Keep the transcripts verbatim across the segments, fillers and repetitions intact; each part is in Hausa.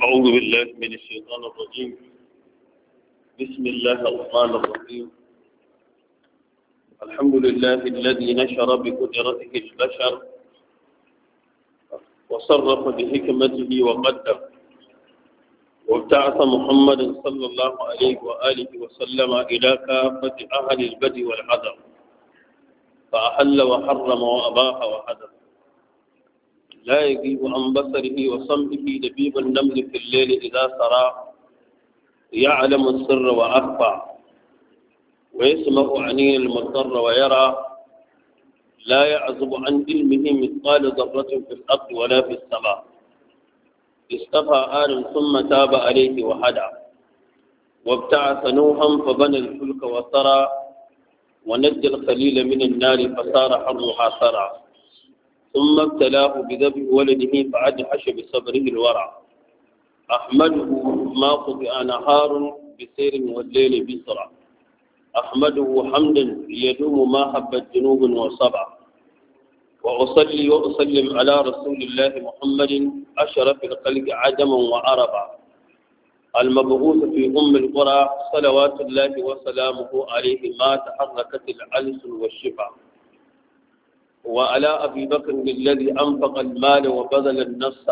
أعوذ بالله من الشيطان الرجيم. بسم الله الرحمن الرحيم. الحمد لله الذي نشر بقدرته البشر وصرف بحكمته وقدر، وابتعث محمدا صلى الله عليه وآله وسلم إلى كافة أهل البدء والحذر، فأحل وحرم وأباح وحذر، لا يغيب عن بصره وصمته دبيب النمل في الليل إذا سرى، يعلم السر وأخفى، ويسمع عنين المضطر ويرى، لا يعزب عن علمه مثقال ذرة في الأرض ولا في السماء. اصطفى آدم ثم تاب عليه وهدى، وابتعث نوحا فبنى الفلك وسرى، ونجى الخليل من النار فصار حرها سرى، ثم ابتلاه بذبح ولده فأجحش بصبره الورع. أحمده ما قطع نهار بسير والليل بسرى، أحمده حمدا يدوم ما حبت جنوب وصبع. وأصلي وأسلم على رسول الله محمد أشرف الخلق عجما وعربا، المبعوث في أم القرى صلوات الله وسلامه عليه ما تحركت الألسن والشفا. وعلى أبي بكر الذي أنفق المال وبذل النص،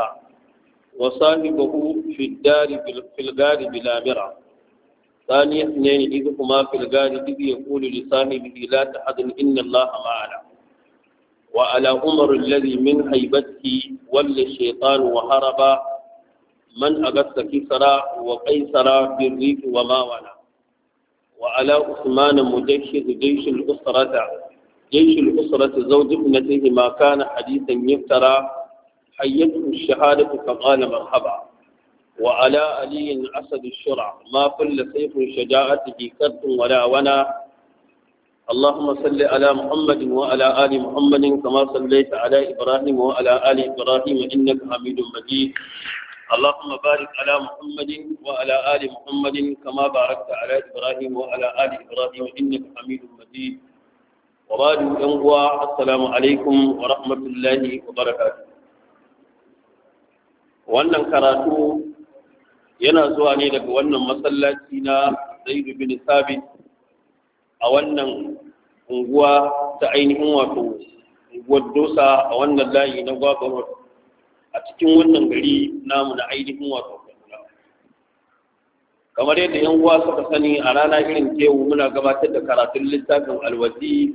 وصاحبه في الدار في الغار بلا مرى، ثاني اثنين إذ هما في الغار إذ يقول لصاحبه لا تحزن إن الله معنا. وعلى عمر الذي من هيبته ولى الشيطان وهرب، من أغث كسرى وقيصر بالريف وما ولا. وعلى عثمان مجشد جيش الأسرة جيش الأسرة زوج ابنته ما كان حديثا يفترى، حيته الشهادة فقال مرحبا. وعلى علي أسد الشرع ما فل سيف شجاعته كرت ولا ونا. اللهم صل على محمد وعلى آل محمد كما صليت على إبراهيم وعلى آل إبراهيم إنك حميد مجيد. اللهم بارك على محمد وعلى آل محمد كما باركت على إبراهيم وعلى آل إبراهيم إنك حميد مجيد. وبعد أنقوى السلام عليكم ورحمة الله وبركاته. wannan karatu yana zuwa ne daga wannan masallaci na Zaid bin Sabit a wannan unguwa ta ainihin wato unguwar Dosa a wannan layi na Gwagwaro a cikin wannan gari namu na ainihin wato Kaduna. Kamar yadda yan uwa suka sani, a rana irin tewu muna gabatar da karatun littafin alwazi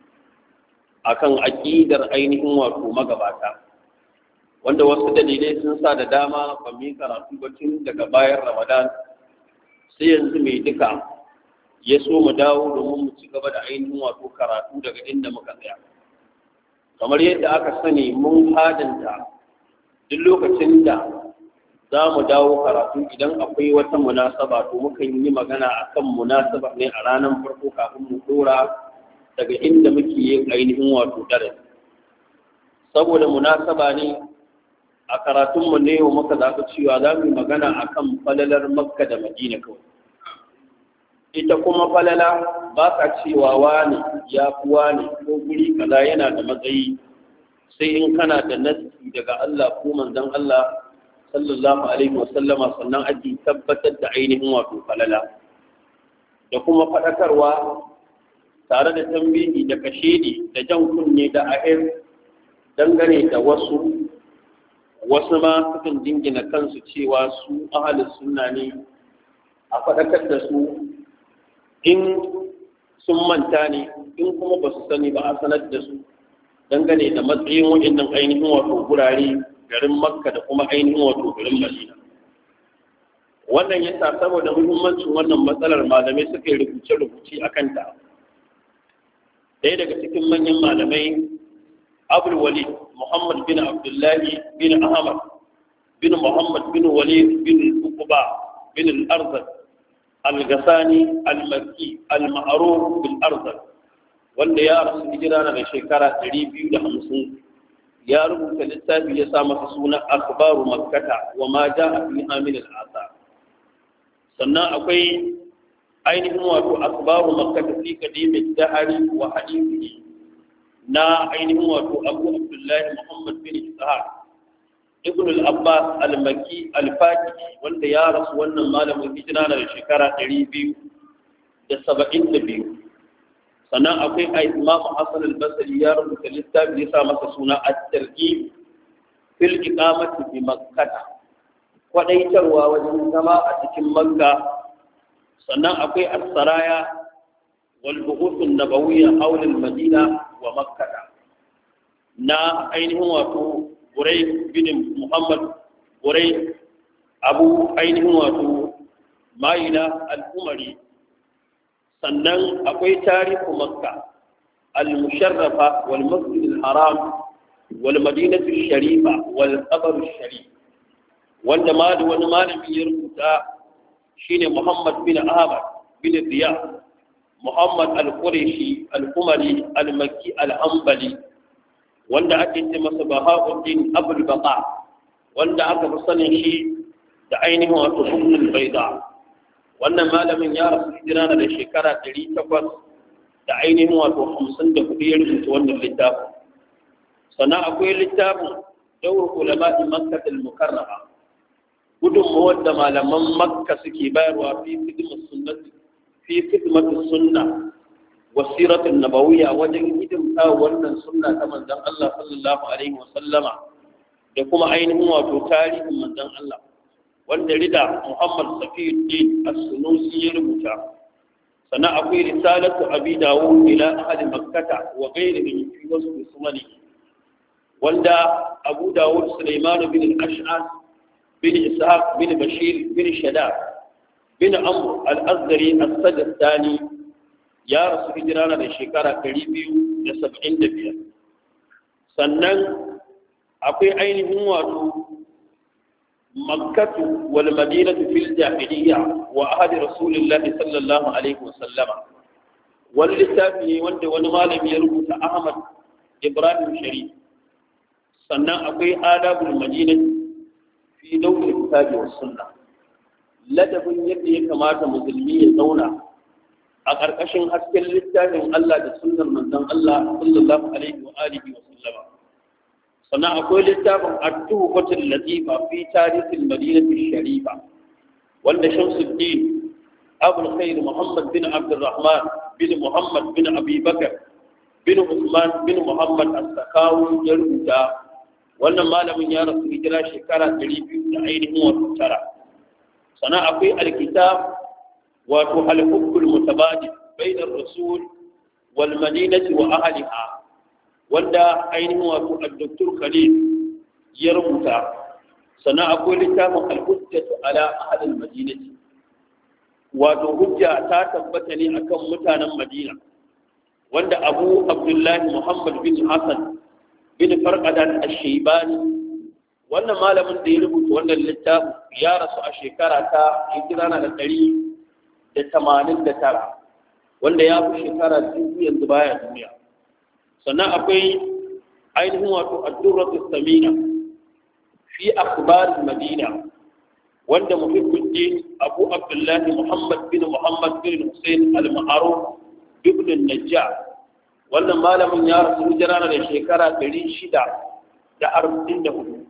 akan aqidar ainihin wato magabata, wanda wasu dalilai sun sa da dama ba mu yi karatu ba tun daga bayan Ramadan, sai yanzu mai duka ya so mu dawo domin mu ci gaba da ainihin wato karatu daga inda muka tsaya. Kamar yadda aka sani, mun hadanta duk lokacin da za mu dawo karatu idan akwai wata munasaba to mukan yi magana akan munasaba ne a ranar farko kafin mu dora daga inda muke yin ainihin wato darasi. Saboda munasaba ne a karatunmu ne yau muka zaɓi cewa za mu yi magana akan falalar Makka da Madina kawai. Ita kuma falala ba ka cewa wani ya fi wani ko guri kaza yana da matsayi sai in kana da nasi daga Allah ko manzon Allah sallallahu alaihi wasallama, sannan ake tabbatar da ainihin wato falala. Da kuma faɗakarwa tare da tambihi da kashedi da jan kunne da ahir dangane da wasu wasu ma sukan jingina kansu cewa su ahalin sunna ne, a faɗakar da su in sun manta ne, in kuma ba su sani ba a sanar da su dangane da matsayin waɗannan ainihin wato gurare, garin Makka da kuma ainihin wato garin Madina. Wannan yasa saboda muhimmancin wannan matsalar malamai suka yi rubuce-rubuce a kanta. Ɗaya daga cikin manyan malamai, Abul Walid Muhammad bin Abdullahi bin Ahmad bin Muhammad bin Walid bin Uqba bin al-Arzal al-Ghassani al-Makki al-Ma'ruf bil Arzal, wanda ya rasu hijira daga shekara ɗari biyu da hamsin, ya rubuta littafi ya sa masa suna Akhbaru Makkah wa ma ja'a fiha min al-athar. Sannan akwai ainihin wato Akhbaru Makkah fi qadim ad-dahri wa hadithihi na ainihin wato Abu Abdullahi Muhammad bin Ishaq ibn al-abbas al-makki al-faqi wanda ya rasu wannan malamin hijira da shekara ɗari biyu da saba'in da biyu. Sannan akwai a imam Hassan al-Basri ya rubuta littafi ya sa masa suna at-targhib fil iqamati bi makkah, kwadaitarwa wajen zama a cikin makka. Sannan akwai as-saraya wal buhuth an-nabawiyya hawla al-madina wa makkah na ainihin wato Burai bin Muhammad Burai Abu ainihin wato Maila al-Umari. Sannan akwai tarihu Makka al-musharrafa wal masjid al-haram wal madinatu al-sharifa wal qabr al-sharif, wanda ma da wani malami ya rubuta shine Muhammad bin Ahmad bin Diya Muhammad al-Qurashi al-Umari al-Makki al-Hanbali, wanda ake ce masa Bahauddin Abul Baqa, wanda aka fi sanin shi da ainihin wato Ibn al-Bayda. Wannan malamin ya rasu hijira da shekara ɗari takwas da ainihin wato hamsin da hudu ya rubuta wannan littafin. Sannan akwai littafin Dawr Ulama'i Makkah al-Mukarrama, gudunmawar da malaman Makka suke bayarwa fi khidmat sunnati fi khidmat sunna wasiratun nabawiyya, wajen hidimta wannan sunna ta manzon Allah sallallahu alaihi wasallama da kuma ainihin wato tarihin manzon Allah, wanda rida Muhammad Safiyuddin As-Sunusi ya rubuta. Sannan akwai risalatu Abi Dawud ila ahli Makkah wa ghayrihi fi wasf sunani, wanda Abu Dawud Sulaiman bin al-Ash'as bin Ishaq bin Bashir bin Shadad bin Amr al-Azhari as-Sajistani ya rasu hijira da shekara ɗari biyu da saba'in da biyar. Sannan akwai ainihin wato makkatu wal madinatu fil jahiliyya wa ahadi rasulillahi sallallahu alaihi wa sallama, wani littafi ne wanda wani malami ya rubuta Ahmad Ibrahim Sharif. Sannan akwai adabul madinati fi dawil kitabi was sunna, ladabin yadda ya kamata musulmi ya zauna a ƙarƙashin hasken littafin Allah da sunnar manzon Allah sallallahu alaihi wa alihi wa sallama. Sannan akwai littafin at-tuhfatul latifa fi tarihil madinati sharifa, wanda Shamsuddin Abul Khair Muhammad bin Abdurrahman bin Muhammad bin Abi Bakar bin Usman bin Muhammad as-Sakawi ya rubuta. Wannan malamin ya rasu hijira shekara ɗari biyu da ainihin wato tara. Sannan akwai alkitab wato al-hubbul mutabadil bainar rasul wal madinati wa ahliha, wanda ainihin wato al-doktor Khalil ya rubuta. Sannan akwai littafin al-hujjatu ala ahli al-madinati, wato hujja ta tabbata ne akan mutanen Madina, wanda Abu Abdullah Muhammad bin Hassan bin Farqadan ash-Shaybani, wannan malamin da ya rubuta wannan littafin ya rasu a shekara ta hijira na da ɗari da tamanin da tara, wanda ya fi shekara dubu yanzu baya duniya. Sannan akwai ainihin wato ad-durratu samina fi akhbar madina, wanda muhibbuddin Abu Abdullah Muhammad bin Muhammad bin Hussein al-Ma'ruf ibn an-Najjar, wannan malamin ya rasu hijira da shekara ɗari shida da arba'in da hudu.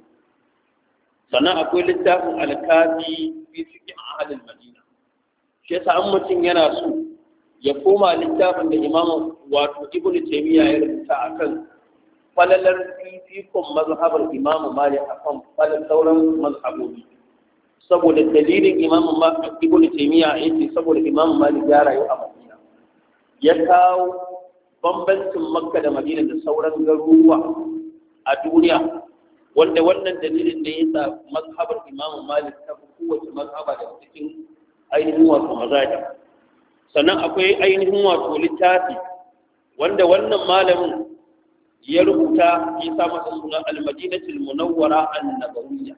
Sannan akwai littafin al-Kafi fi fiqh ahli al-Madina. Shi yasa an mutum yana so ya koma littafin da Imam wato Ibn Taymiyyah ya rubuta akan falalar fifikon mazhabar Imam Malik akan falalar sauran mazhabobi, saboda dalilin Imam Ibn Taymiyyah yace saboda Imam Malik ya rayu a Madina, ya kawo bambancin Makka da Madina da sauran garuruwa a duniya, wanda wannan dalilin da yasa mazhabar Imam Malik ta fi kowace mazhaba da cikin ainihin wato mazhabi. Sannan akwai ainihin wato littafi wanda wannan malamin ya rubuta ya sa masa suna al-Madinatul Munawwara an-Nabawiyya,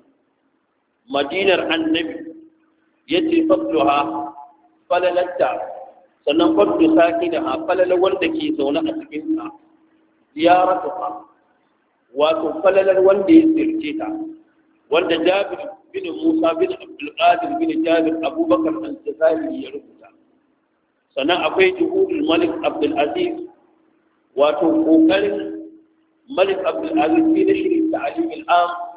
Madinar Annabi, yace fadluha falalatta, sannan fadlu sakinaha falala wanda ke zaune a cikin ta, ziyaratuha wato falalar wanda ya zirce ta, wanda Jabir bin Musa bin Abdul Qadir bin Jabir Abubakar al-Jazairi ya rubuta. Sannan akwai juhudul Malik Abdul Aziz, wato kokarin Malik Abdul Aziz bin shirin ta'alim al-am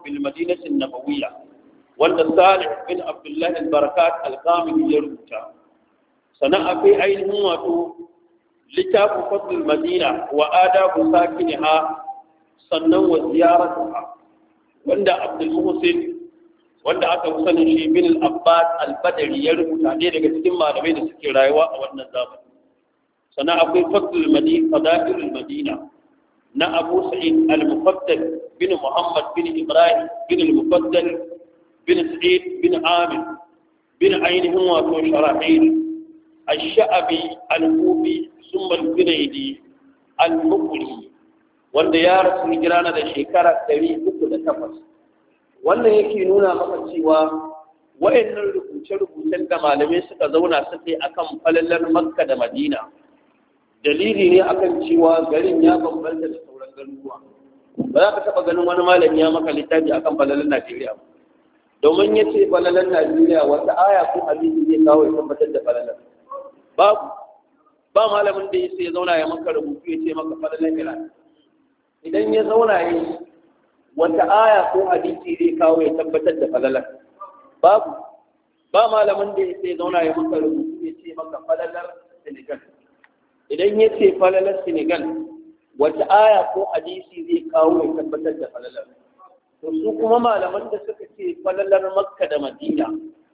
bil madinati an-nabawiyya wanda Salih bin Abdullah al-Barakat al-Qamili ya rubuta sannan akwai ainihin wato littafin fadlul madina wa adabu sakiniha sannan wa ziyaratuha wanda Abdul Muhsin wanda aka fi sanin shi bin al-Abbas al-Badri ya rubuta ne daga cikin malamai da suke rayuwa a wannan zamani sannan akwai fadlul madina fadailul madina na Abu Sa'id al-Mufaddal bin Muhammad bin Ibrahim bin al-Mufaddal bin Sa'id bin Amir bin ainihin wato Sharahil al-Sha'bi al-Kufi summa al-Junaidi al-Muqri wanda ya rasu hijira na da shekara ɗari uku da takwas. Wannan yake nuna maka cewa wayannan rubuce-rubucen da malamai suka zauna suka yi akan falalar Makka da Madina dalili ne akan cewa garin ya bambanta da sauran garuruwa. Ba za ka taɓa ganin wani malami ya maka littafi akan falalar Najeriya ba. Domin ya ce falalar Najeriya wata aya ko hadisi zai kawo ya tabbatar da falalar. Babu. Ba malamin da ya sai zauna ya maka rubutu ya ce maka falalar Iran. Idan ya zauna ya yi wata aya ko hadisi zai kawo ya tabbatar da falalar. Babu. Ba malamin da ya sai zauna ya maka rubutu ya ce maka falalar Senegal. Idan ya ce falalar Senegal, wata aya ko hadisi zai kawo ya tabbatar da falalar. To su kuma malaman da suka ce falalar Makka da Madina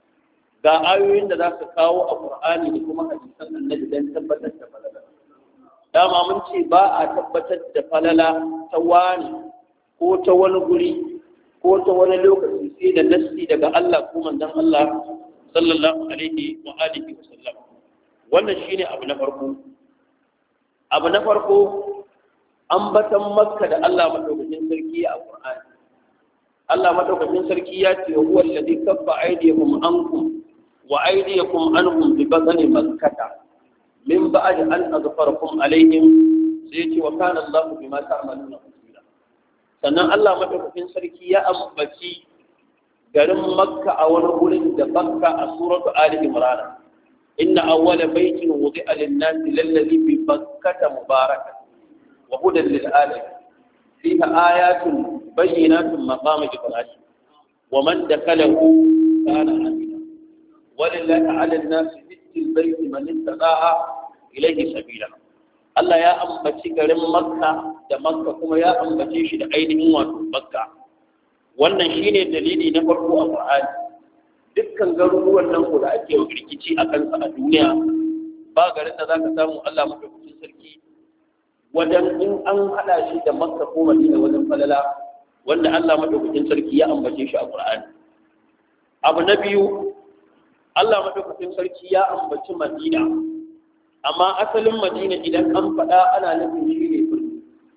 ga ayoyin da za su kawo a Qur'ani da kuma hadisan Annabi don tabbatar da falalar. Dama mun ce ba a tabbatar da falala ta wani ko ta wani guri ko ta wani lokaci sai da nassi daga Allah ko manzon Allah sallallahu alaihi wa alihi wa sallam. Wannan shine abu na farko. Abu na farko ambatan Makka da Allah madaukakin sarki a Qur'ani. Allah madaukakin sarki ya ce huwa alladhi kaffa aydiyakum ankum wa aydiyakum anhum bi batni makkah min ba'd an aghfarakum alaihim sai ce wa kana Allahu bima ta'maluna basira. Sannan Allah madaukakin sarki ya ambaci garin Makka a wani gurin da Makka a suratu Ali Imran inna awwala baytin wudi'a lin-nasi lalladhi bi Makkah mubarakan wa hudan lil-alamin fiha ayatun bayyinatun maqam Ibrahim wa man dakhalahu kana amina walillahi 'ala an-nasi hajjul bayti man istata'a ilayhi sabila. Allah ya ambaci garin Makka da Makka kuma ya ambace shi da ainihin wato Makka. Wannan shine dalili na farko a Qur'ani. Dukkan garuruwan nan ko da ake rikici a kansa a duniya ba garin da zaka samu Allah madaukakin sarki wajen in an hada shi da Makka ko Madina wajen falala wanda Allah madaukakin sarki ya ambace shi a Qur'ani. Abu na biyu Allah madaukakin sarki ya ambaci Madina amma asalin Madina idan an faɗa ana nufin shi ne birni.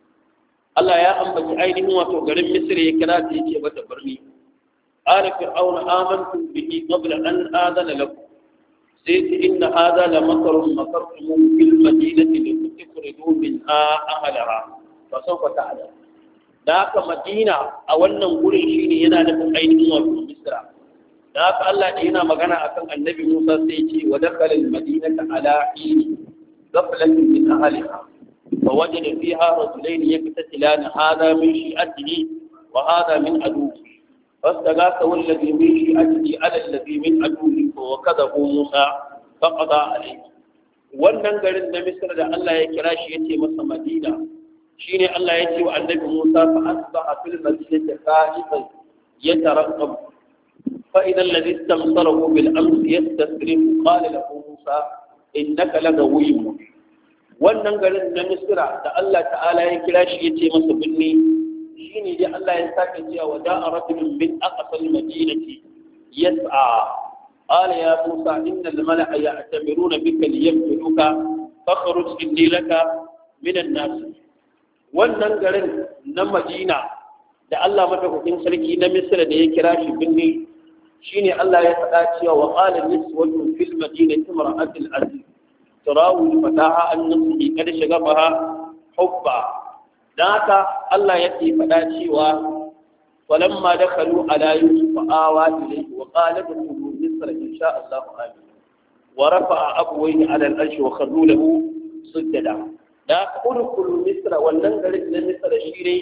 Allah ya ambaci ainihin wato garin Misr ya kira ta yace mata birni. Ala fir'auna amantu bihi qabla an adana lakum. Sai inna hadha la makrun makartum fil madinati li tukhridu minha ahlaha. Fa sawfa ta'lam. Da haka Madina a wannan gurin shine yana nufin ainihin wato Misra. Da haka Allah da yana magana akan Annabi Musa sai ce wa dakhala al-madinata ala hini ghaflatin min ahliha fa wajada fiha rajulayn yaqtatilana hadha min shi'atihi wa hadha min aduwwihi fastaghathahu alladhi min shi'atihi ala alladhi min aduwwihi wa kadhabu Musa faqada alayhi. Wannan garin na Misra da Allah ya kira shi yace masa Madina shine Allah ya ce wa Annabi Musa fa asbaha fil madinati khaifan yatarqab فإذا الذي استمطره بالأمس يستسرف قال له موسى إنك لغوي مبين. wannan garin na Misra da Allah ta'ala ya kira shi yace masa binni shine dai Allah ya sake cewa wa da'a rajulun min aqsal madinati yas'a qala ya Musa innal mala'a ya'tamiruna bika liyaqtuluka fakhruj inni laka min an-nas. Wannan garin na Madina da Allah madaukakin sarki na Misra da ya kira shi binni shine Allah ya faɗa cewa wa qala niswatun fil madinati imra'atul aziz tarawu fataha an nafsihi kad shagabaha hubba. Dan haka Allah ya ce faɗa cewa falamma dakhalu ala yusuf awa ilayhi wa qala dukhulu misra insha Allah amin wa rafa'a abwayhi ala al-arsh wa kharru lahu sujada. Da udkhulu misra wannan garin na Misra shine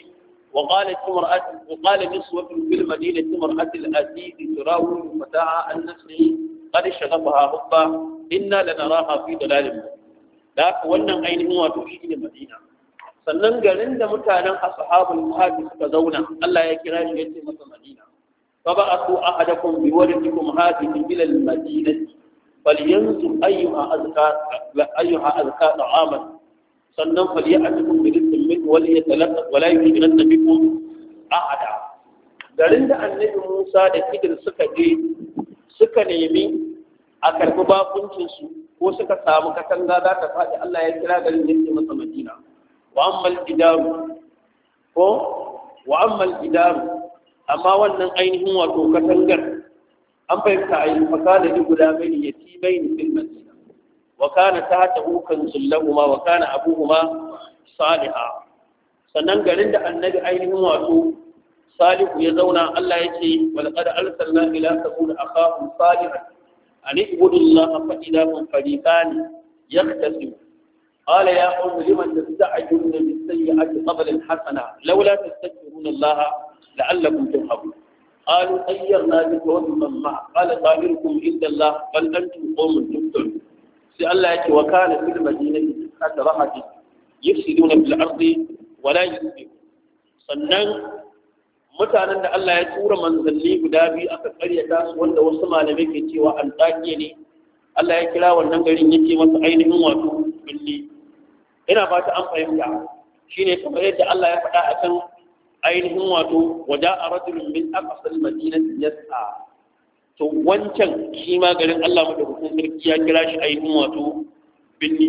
وقالت امرأة وقال نسوة في المدينة امرأة العزيز تراود فتاها عن نفسه قد شغفها حبا إنا لنراها في ضلال مبين. da wannan ainihin wato shi ne Madina. Sannan garin da mutanen ashabul kahfi suka zauna Allah ya kira shi yace masa Madina. fa ba'athu ahadakum bi waladikum hadhihi ila al-madinati falyanzur ayyuha azka ayyuha azka ta'aman sannan falyatikum bi rizqin min wal yatalaqqa wa la yujidanna bikum ahada. Garin da Annabi Musa da Khidir suka je suka nemi a karbi bakuncin su ko suka samu katanga za ta faɗi Allah ya kira garin da yake masa Madina. Wa ammal gidaru ko wa ammal gidaru amma wannan ainihin wato katangar an fahimta a yi fakana ni guda mai ya ti mai ni fil Madina wa kana tahtahu kanzul lahumma wa kana abuhuma salihah. Sannan garin da annabi ainihin wato Salihu ya zauna Allah ya ce wal qad arsalna ila samud akhahum salihan أن اعبدوا الله فإذا هم فريقان يختصمون قال يا قوم لمن تستعجلون بالسيئة قبل الحسنة لولا تستغفرون الله لعلكم ترحمون قالوا طيرنا بك وبمن معك قال طائركم عند الله بل أنتم قوم تفتنون سأل الله وكان في المدينة تسعة رهط يفسدون في الأرض ولا يصلحون. sannan mutanen da Allah ya tura manzanni guda biyu aka karyata su wanda wasu malamai ke cewa an tsake ne Allah ya kira wannan garin yace masa ainihin wato billi. Ina fata an fahimta shine kamar yadda Allah ya faɗa akan ainihin wato waja'a rajulun min aqsal madinati yas'a. To wancan shi ma garin Allah madaukakin sarki ya kira shi ainihin wato billi,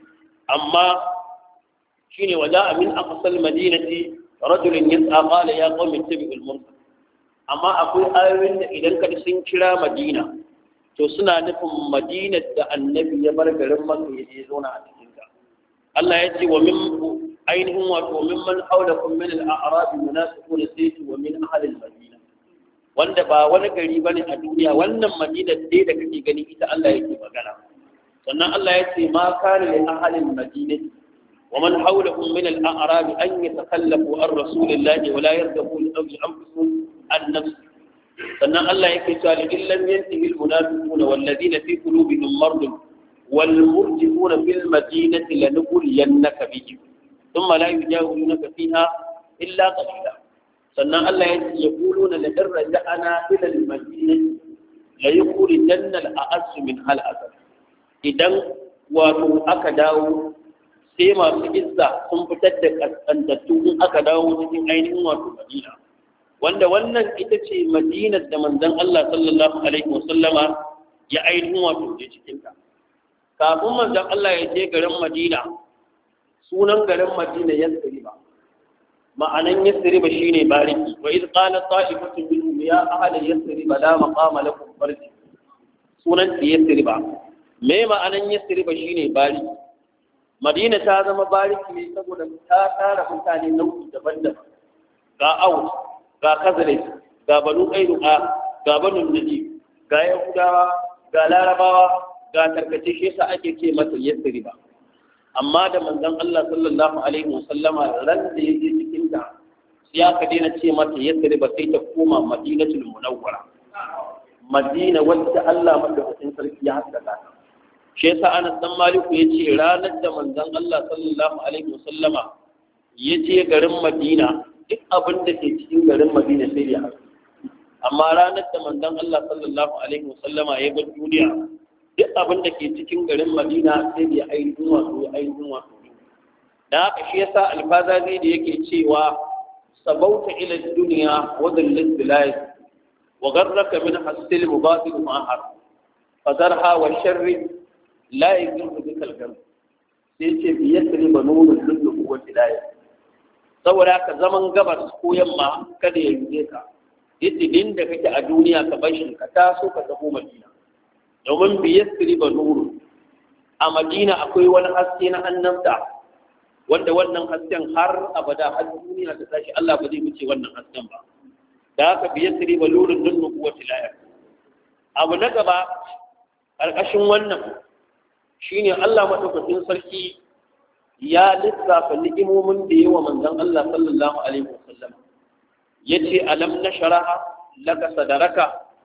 amma shine waja'a min aqsal madinati rajulun yas'a qala ya qaumi ittabi'ul mursal. Amma akwai ayoyin da idan ka sun kira Madina to suna nufin Madina da annabi ya bar garin Makka ya je zauna a cikin ta. Allah ya ce wa min ainihin wato min man hawlakum min al-a'rab munafiquna sayti wa min ahli al-madina, wanda ba wani gari bane a duniya, wannan Madina dai da kake gani ita Allah yake magana. Sannan Allah ya ce ma kana li ahli al-madinati ومن حولهم من الأعراب أن يتخلفوا عن رسول الله ولا يرغبوا لأنفسهم عن نفسه. فإن الله يكتب إن لم ينتهي المنافقون والذين في قلوبهم مرض والمرجفون في المدينة لنغرينك بهم ثم لا يجاورونك فيها إلا قليلا. فإن الله يقولون لئن رجعنا إلى المدينة ليخرجن الأعز منها الأذل. إذن wato aka dawo sai masu izza sun fitar da kaskantattu in aka dawo cikin ainihin wato Madina, wanda wannan ita ce Madinar da manzon Allah sallallahu alaihi wasallama ya ainihin wato je cikin ta. Kafin manzon Allah ya je garin Madina, sunan garin Madina Yasriba. Ma'anan Yasriba shine bariki. Wa iz qala ta'ifatun minhum ya ahla Yasriba la maqama lakum farji. Sunan Yasriba. Me ma'anan Yasriba shine bariki. Madina ta zama bariki ne saboda ta tara mutane nau'i daban-daban. Ga Aus, ga Khazraj, ga Banu Qainuqa, ga Banu Nadir, ga Yahudawa, ga Larabawa, ga tarkace shi yasa ake ce mata Yasriba. Amma da manzon Allah sallallahu alaihi wasallama ran da yake cikin ta sai aka daina ce mata Yasriba sai ta koma Madinatul Munawwara. Madina wacce Allah madaukakin sarki ya haskaka ta. Shi yasa Anas dan Maliku yace ranar da manzon Allah sallallahu alaihi wasallama yaje garin Madina duk abin da ke cikin garin Madina sai ya haska. Amma ranar da manzon Allah sallallahu alaihi wasallama ya bar duniya duk abin da ke cikin garin Madina sai ya ainihin wato ya ainihin wato. Da haka shi yasa alfazazi da yake cewa sabauta ila dunya wa dhillat bilayt wa garraka min hasil mubatil ma'har fadarha wa sharri la yuzuru bikal gam. sai ce bi yasri banunul lullu wa bilayt. Saboda ka zaman gabas ko yamma kada ya yuze ka. Idin da kake a duniya ka bar shi ka taso ka tafi Madina. Domin bi yasri banuru a Madina akwai wani haske na annabta wanda wannan hasken har abada har duniya ta tashi Allah ba zai wuce wannan hasken ba. Da haka bi yasri banurul lullu wa bilayt. Abu na gaba ƙarƙashin wannan shine Allah madaukakin sarki ya lissafa ni'imomin da yawa manzon Allah sallallahu alaihi wasallam yace alam nasharaha laka sadaraka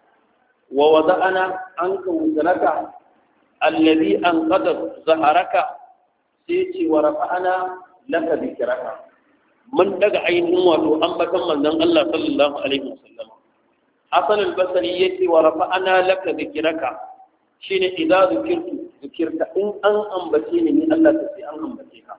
wa wada'ana anka wuzraka alladhi anqadha zaharaka sai ce wa rafa'ana laka dhikraka mun daga ainihin wato ambatan manzon Allah sallallahu alaihi wasallam Hassan al-Basri yace wa rafa'ana laka dhikraka shine idza zikirtu zikirta in an ambace ni ni Allah ta sai an ambace ka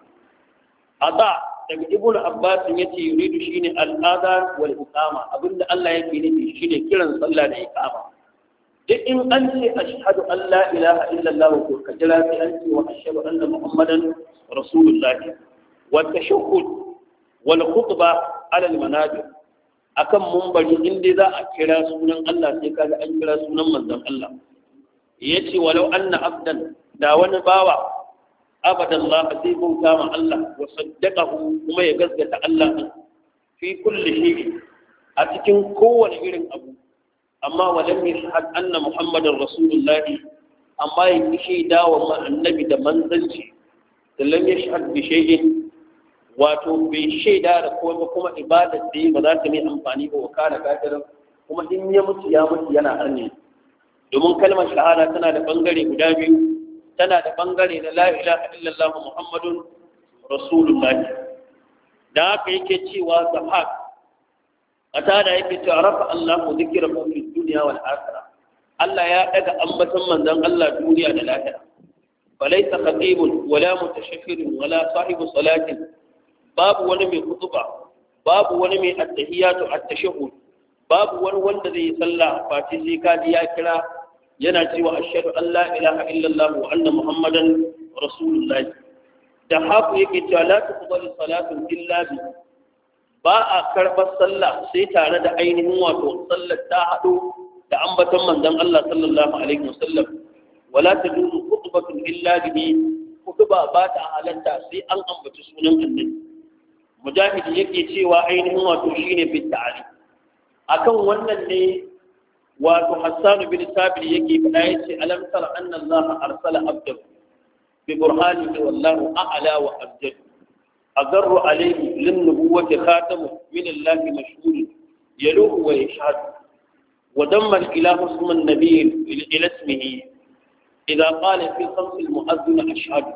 ada daga ibnu abbas yace yuridu shine al-adhan wal iqama abinda Allah yake nufi shine kiran sallah da iqama duk in an ce ashhadu an la ilaha illa Allah ko ka jira sai an ce wa ashhadu anna muhammadan rasulullah wa tashahhud wal khutba ala al-manabir akan munbari inda za a kira sunan Allah sai kaga an kira sunan manzon Allah yace walau anna abdan da wani bawa abadan Allah sai bauta ma Allah wa saddaqahu kuma ya gaskata Allah fi kulli shay a cikin kowane irin abu amma walam yashhad anna muhammadar rasulullahi amma ya kishi dawo annabi da manzanci da lam yashhad bi shay'in wato bai shaida da kuma kuma ibadar da ba za ta mai amfani ba wa kana kafirin kuma in ya mutu ya mutu yana arne domin kalmar shahada tana da bangare guda biyu tana da bangare na la ilaha illallah muhammadun rasulullah da haka yake cewa zahaq kata da yake cewa rafa Allahu dhikrahu fi dunya wal akhirah Allah ya daga ambaton manzon Allah duniya da lahira falaysa khatibun wala mutashahhirun wala sahibu salatin babu wani mai kutuba babu wani mai attahiyatu at-tashahhud babu wani wanda zai yi sallah fati sai kaji ya kira yana cewa ashhadu an la ilaha illallah wa anna muhammadan rasulullah da hafu yake cewa la tuqbalu salatu illa bi ba a karbar sallah sai tare da ainihin wato sallar ta hado da ambaton manzon Allah sallallahu alaihi wasallam wala tajuzu khutbatun illa bi khutba ba ta halatta sai an ambaci sunan annabi mujahid yake cewa ainihin wato shine bit ta'ali akan wannan ne wato Hassan bin Sabir yake faɗa yace alam tara anna Allah arsala abdahu bi burhanihi wallahu a'la wa abjad agarru alayhi lin nubuwati khatamu min Allah mashhur yaluhu wa yashhad wa damma al-ilahu isma an-nabiy ila ismihi idha qala fi khams al-mu'adhdhin ashhadu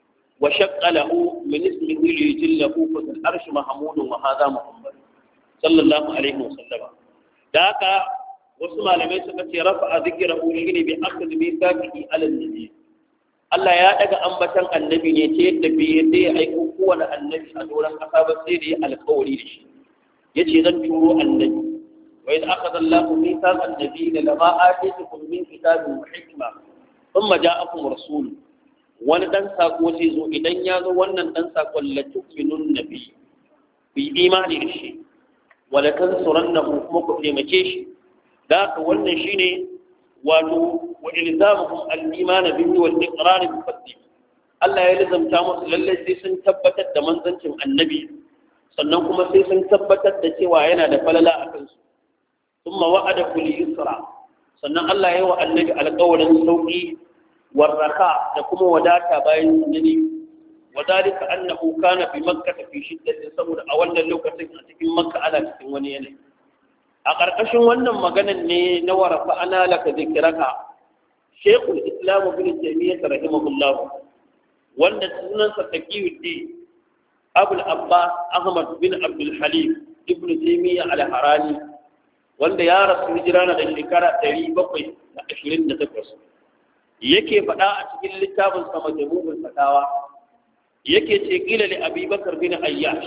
وشق له من اسمه ليجله فذو العرش محمود وهذا محمد صلى الله عليه وسلم ذاك wasu malamai suka ce rafa'a zikrahu shine bi akhdhi mithaqihi ala an-nabi Allah ya daga ambatan annabi ne ta yadda bai yadda ya aiko kowane annabi a doron kasa ba sai da ya alƙawari da shi yace zan turo annabi wa idh akhadha Allahu mithaqan nabiyina lama atitukum min kitabin wa hikma thumma ja'akum rasulun wani dan sako zai zo idan ya zo wannan dan sakon la tu'minun nabi bi imani da shi wala tansurannahu kuma ku taimake shi da haka wannan shine wato wa ilzamuhum al-iman bihi wal iqrar bi fadli Allah ya lazamta musu lalle sai sun tabbatar da manzancin annabi sannan kuma sai sun tabbatar da cewa yana da falala a kansu thumma wa'ada kulli yusra sannan Allah ya yi wa annabi alƙawarin sauki warraka da kuma wadata bayan jini wadalika annahu kana bi makkah fi shiddatin saboda a wannan lokacin a cikin makka ana cikin wani yanayi a ƙarƙashin wannan maganan ne na warafa ana laka zikraka shaykhul islam ibn taymiyyah rahimahullah wanda sunansa taqiyuddin abul abbas ahmad bin abdul halim ibn taymiyyah al-harani wanda ya rasu hijira na da shekara ɗari bakwai da ashirin da takwas yake faɗa a cikin littafin sa majmu'ul fatawa yake ce qila li abubakar bin ayyash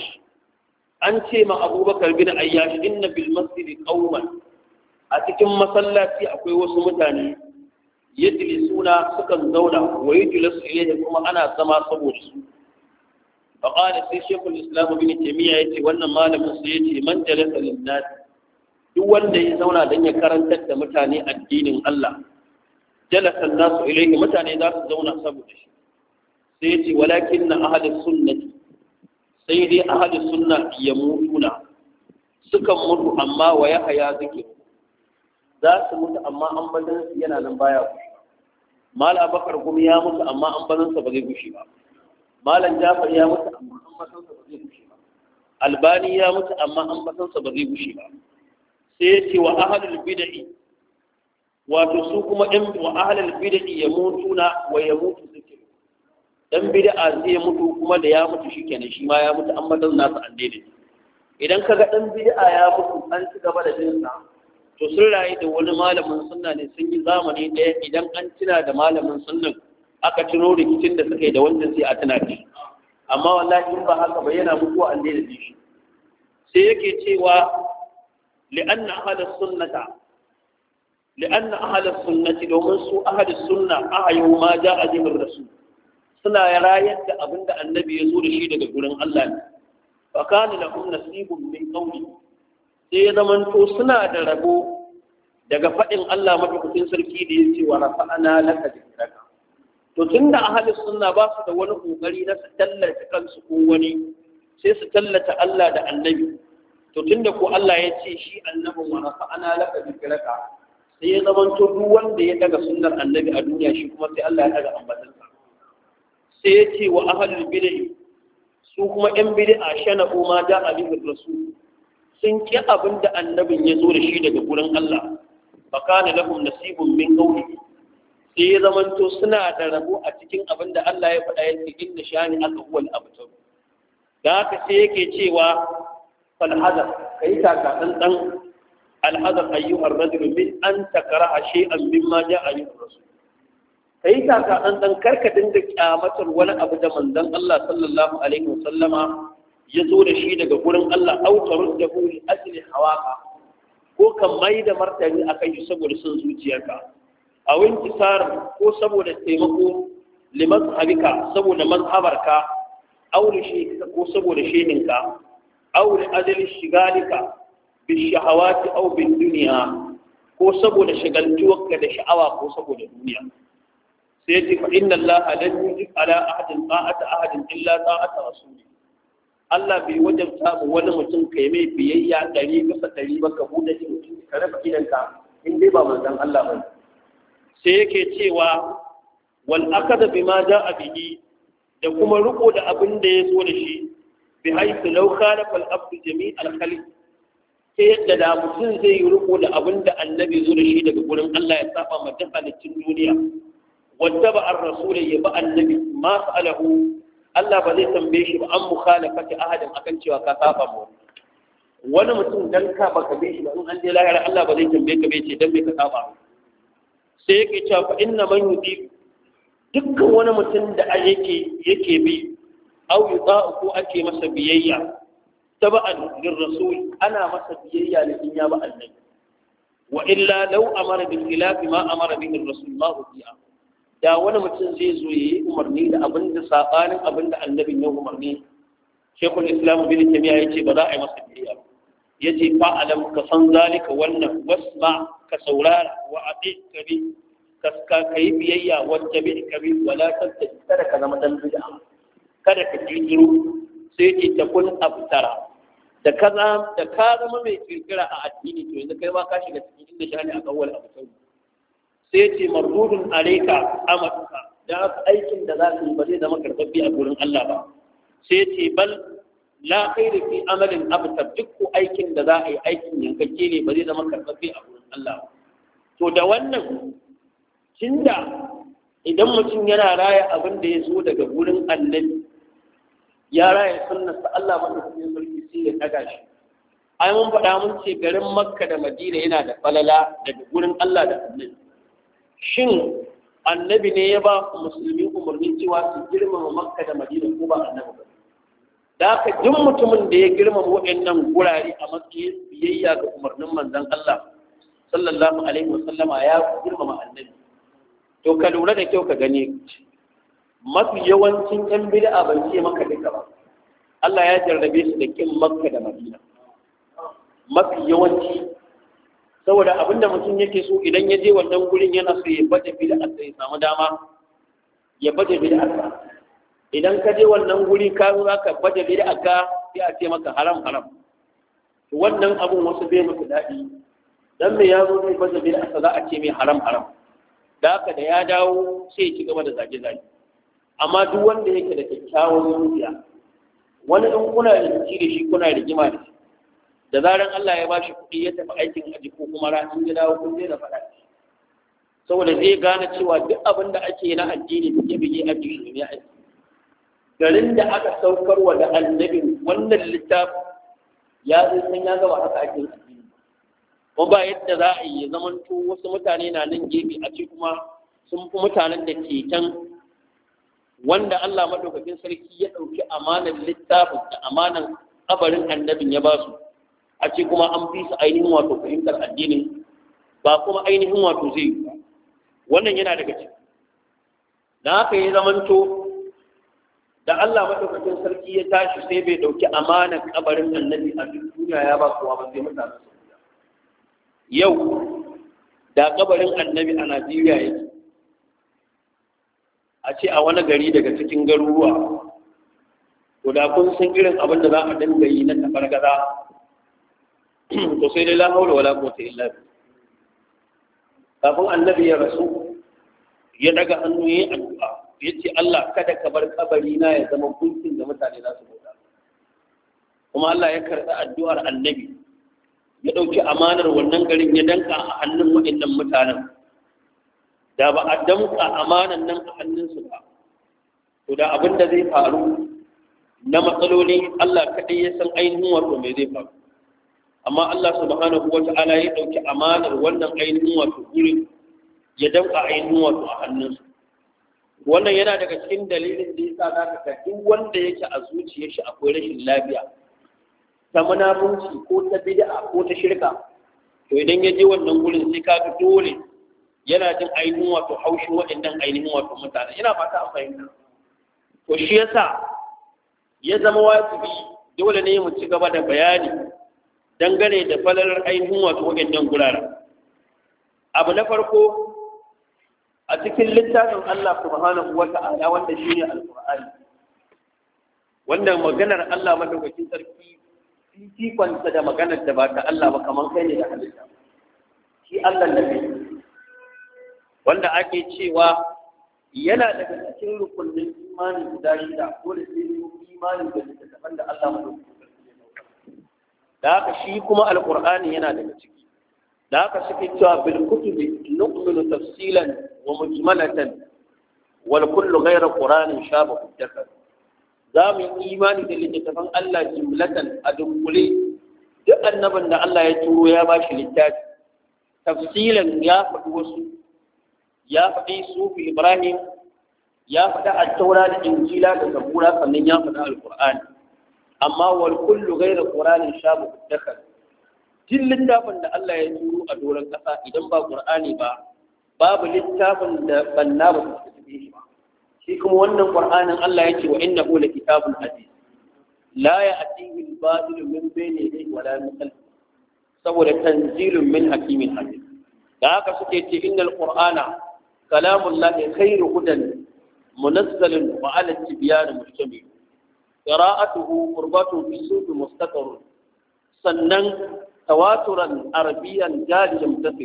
an ce ma abubakar bin ayyash inna bil masjid qauman a cikin masallaci akwai wasu mutane yajlisuna sukan zauna wa yajlisu ilayhi kuma ana zama saboda su fa qala sai shaykhul islam bin taymiya yace wannan malamin sai yace man jalasa lin nas duk wanda ya zauna dan ya karantar da mutane addinin Allah jalasa nasu ilayhi mutane za su zauna saboda shi sai yace walakin na ahli sunnati sai dai ahli sunna ya mutuna sukan mutu amma wa yahya zikiru za su mutu amma an bazan su yana nan baya gushi mal abakar kuma ya mutu amma an bazan sa ba zai gushi ba malam Jafar ya mutu amma an basansa ba zai gushe ba, Albani ya mutu amma an basansa ba zai gushe ba. Sai ya ce wa ahlul bid'i, wato su kuma ɗan wa ahlul bid'i ya mutu na wa ya mutu suke, dan bid'a zai mutu kuma da ya mutu shikenan shi ma ya mutu an madan nasu an daidai. Idan kaga dan bid'a ya mutu an ci gaba da jinsa, to sun rayu da wani malamin sunna ne, sun yi zamani ɗaya, idan an tuna da malamin sunnan aka tuno rikicin da suka yi da wannan sai a tuna shi. Amma wallahi in ba haka ba yana mutuwa an daina shi. Sai yake cewa li'anna ahlus sunnata li'anna ahlus sunnati, domin su ahlus sunna ahayu ma ja'a bihi rasul, suna rayar da abinda annabi ya zo da shi daga gurin Allah ne. Fa kana lahum nasibun min qawli, sai ya zamanto suna da rabo daga faɗin Allah madaukakin sarki da ya ce wa rafa'ana laka dhikraka. To tunda ahlus sunna ba su da wani kokari na su tallata kansu ko wani, sai su tallata Allah da annabi. To tunda ko Allah ya ce shi annabin wa rafa'ana laka dhikraka, sai ya zamanto duk wanda ya daga sunnar annabi a duniya shi kuma sai Allah ya daga ambatansa. Sai ya ce wa ahlul bid'ah, su kuma yan bid'a shana'u ma ja'a bihi rasul, sun ki abin da annabin ya zo da shi daga gurin Allah. Fa kana lahum nasibun min qawlihi, sai ya zamanto suna da rabo a cikin abin da Allah ya faɗa, ya ce inna shani aka huwal abtar. Da haka sai yake cewa fal hadar, kai taka dan dan al hadar ayyuhar rajul min an takraha shay'an mimma ja'a bihi rasul. Kai taka dan dan karka dinga kyamatar wani abu da manzon Allah sallallahu alaihi wasallama ya zo da shi daga gurin Allah, au taruddahu li ajli hawaka, ko kan mai da martani akan shi saboda son zuciyarka, a winki sar ko saboda taimako liman habika saboda mazhabarka, au li shi ko saboda sheninka, au li ajli shigalika bi shahawati au bin dunya, ko saboda shagaltuwarka da sha'awa ko saboda duniya. Sai ce fa inna Allah lan yujib ala ahadin ta'ata ahadin illa ta'ata rasuli. Allah bai wajabta mu wani mutum kai mai biyayya ɗari bisa ɗari ba, ka buɗe shi mutum ka raba gidanka in dai ba manzon Allah ba. Sai yake cewa wal akada bima ja'a bihi, da kuma riko da abin da ya zo da shi, bi haythu law khalafa al abdu jami' al khaliq, sai yadda da mutum zai yi riko da abin da annabi zo da shi daga gurin Allah ya saba ma duk halittun duniya, wattaba ar-rasul ya ba annabi ma sa'alahu, Allah ba zai tambaye shi ba an mukhalafati ahadin akan cewa ka saba mu wani mutum dan ka baka bi shi ba, in an je lahira Allah ba zai tambaye ka bai ce dan me ka saba. Sai yake cewa fa inna man yudi, dukkan wani mutum da yake yake bi au yuta'u ko ake masa biyayya taba'an lir rasul, ana masa biyayya ne in ya ba annabi. Wa illa law amara bil khilafi ma amara bihi ar-rasul ma utiya, da wani mutum zai zo ya yi umarni da abin da saɓanin abin da annabin ya umarni, shekul islam bin tamiya ya ce ba za a yi masa biyayya ba. Ya ce fa'alam ka san zalika wannan, wasma ka saurara, wa abi ka bi, ka yi biyayya, wacce bi ka bi, wala tattaci, kada ka zama dan bid'a, kada ka kirkiro. Sai ce ta kun abtara, da ka da ka zama mai kirkira a addini, to yanzu kai ma ka shiga cikin inda shani a kawwal abtara. Sai ce mardudun alaika amatuka, da haka aikin da za ka yi ba zai zama karɓaɓɓe a gurin Allah ba. Sai ce bal la khairu fi amalin abtar, duk aikin da za a yi aikin yankakke ne ba zai zama karɓaɓɓe a gurin Allah ba. To da wannan tunda idan mutum yana raya abin da ya zo daga gurin annabi, ya raya sunnarsa, Allah madaukakin sarki sai ya daga shi. Ai mun faɗa mun ce garin Makka da Madina yana da falala daga gurin Allah da annabi. Shin annabi ne ya ba musulmi umarni cewa su girmama Makka da Madina ko ba annabi ba? Da haka duk mutumin da ya girmama waɗannan gurare a matsayin biyayya ga umarnin manzon Allah sallallahu alaihi wasallama ya girmama annabi. To ka lura da kyau ka gane, mafi yawancin yan bid'a ban ce maka duka ba, Allah ya jarrabe su da kin Makka da Madina. Mafi yawanci saboda abinda mutum yake so idan ya je wannan gurin yana so ya baje bid'a sai ya samu dama ya baje bid'a. Idan ka je wannan guri ka zo ka baje bid'a ka, sai a ce maka haram haram. To wannan abun wasu bai musu dadi, dan me yazo zai baje bid'a za a ce mai haram haram. Da haka da ya dawo sai ya ci gaba da zage zage. amma duk wanda yake da kyakkyawan zuciya wani in kuna rikici da shi kuna rigima da shi da zaran Allah ya bashi kuɗi ya tafi aikin aji ko kuma ra'in ya dawo kun zai da faɗa saboda zai gane cewa duk abin da ake na addini bige bige addini ne aiki garin da aka saukarwa da annabin wannan littafi ya zai san ya gaba haka ake addini ko ba yadda za a yi zamanto wasu mutane na nan gefe a ce kuma sun fi mutanen da ke can wanda Allah madaukakin sarki ya ɗauki amanar littafin da amanar kabarin annabin ya ba su a ce kuma an fi su ainihin wato fahimtar addinin ba kuma ainihin wato zai yi ba wannan yana daga ciki da haka ya zamanto da Allah madaukakin sarki ya tashi sai bai ɗauki amanar kabarin annabi a duk duniya ya ba kowa ba sai mutane su yau da kabarin annabi a Najeriya yake a ce a wani gari daga cikin garuruwa to da kun san irin abin da za a dinga yi na tafargaza to sai dai la haula wala quwwata illa billah kafin annabi ya rasu ya daga hannu yayin addu'a yace Allah kada ka bar kabari na ya zama gunkin da mutane za su bauta kuma Allah ya karɓi addu'ar annabi ya dauki amanar wannan garin ya danka a hannun waɗannan mutanen da ba a damka amanan nan a hannunsu ba to da abin da zai faru na matsaloli Allah kaɗai ya san ainihin wato mai zai faru amma Allah subhanahu wa ta'ala ya ɗauki amanar wannan ainihin wato gurin ya damka ainihin wato a hannunsu wannan yana daga cikin dalilin da yasa za ka ga duk wanda yake a zuciyar shi akwai rashin lafiya ta munafunci ko ta bid'a ko ta shirka to idan ya je wannan gurin sai ka ga dole yana jin ainihin wato haushin waɗannan ainihin wato mutane yana fata a fahimta to shi yasa ya zama wajibi dole ne mu ci gaba da bayani dangane da falalar ainihin wato waɗannan guraren abu na farko a cikin littafin Allah subhanahu wata'ala wanda shine alqur'ani wannan maganar Allah madaukakin sarki fifikonsa da maganar da ba ta Allah ba kamar kai ne da halitta shi Allah da kai wanda ake cewa yana daga cikin rukunin imani guda shida ko da sai imani da littattafan da Allah madaukakin sarki ya dauka da haka shi kuma alqur'ani yana daga ciki da haka suke cewa bil kutubi nu'minu tafsilan wa mujmalatan wal kullu ghayra qur'anin shabahu dakar za mu yi imani da littattafan Allah jimlatan a dunkule duk annabin da Allah ya turo ya ba shi littafi tafsilan ya faɗi wasu ya faɗi sufi Ibrahim ya faɗi at-taura da injila da zabura sannan ya faɗi al-qur'ani amma wal kullu ghayra qur'anin shabu dakhal duk littafin da Allah ya turo a doron ƙasa idan ba qur'ani ba babu littafin da banna ba su tafi shi ba shi kuma wannan qur'anin Allah yake wa innahu lakitabun aziz la ya'tihi al-batil min bayni yadayhi wala min khalfihi saboda tanzilun min hakimin hakim da haka suke ce innal qur'ana kalamullahi khairu hudan munazzalun wa ala tibyan mujtamil qira'atuhu qurbatu fi suq mustaqir sannan tawaturan arabiyan jaliyan tasir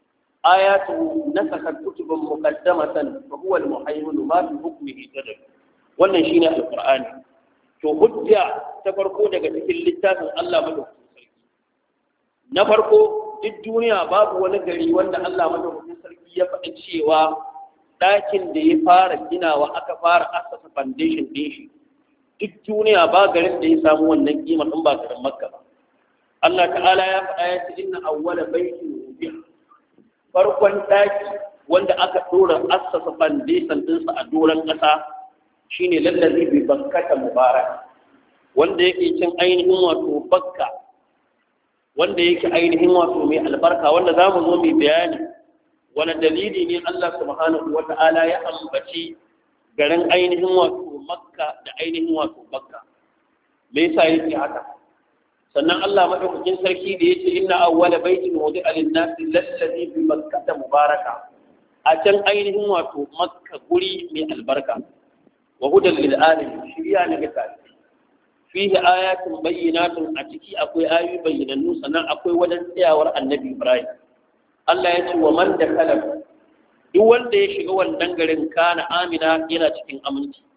ayatu nasakhat kutuban muqaddamatan fa huwa al-muhaymin ma fi hukmihi tadab wannan shine alqur'ani to hujja ta farko daga cikin littafin Allah madaukakin sarki na farko duk duniya babu wani gari wanda Allah madaukakin sarki ya faɗi cewa ɗakin da ya fara ginawa aka fara asasa foundation ɗin shi duk duniya ba garin da ya samu wannan kima in ba garin Makka ba Allah ta'ala ya faɗa ya ce inna awwala baitin wudi'a farkon ɗaki wanda aka ɗora asasa foundation ɗinsa a doron ƙasa shine lallazi bi bakkata mubarak wanda yake cin ainihin wato bakka wanda yake ainihin wato mai albarka wanda za mu zo mai bayani wani dalili ne Allah subhanahu wa ta'ala ya ambaci garin ainihin wato makka da ainihin wato bakka me yasa yake haka sannan Allah madaukakin sarki da yace inna awwala baitin wudi'a lin-nasi lallazi bi bakkata mubaraka a can ainihin wato makka guri mai albarka wa hudan lil alamin shiriya ne ga kai fihi ayatun bayyinatun a ciki akwai ayoyi bayyinannu sannan akwai wajen tsayawar annabi Ibrahim Allah ya ce wa man dakala duk wanda ya shiga wannan garin kana amina yana cikin aminci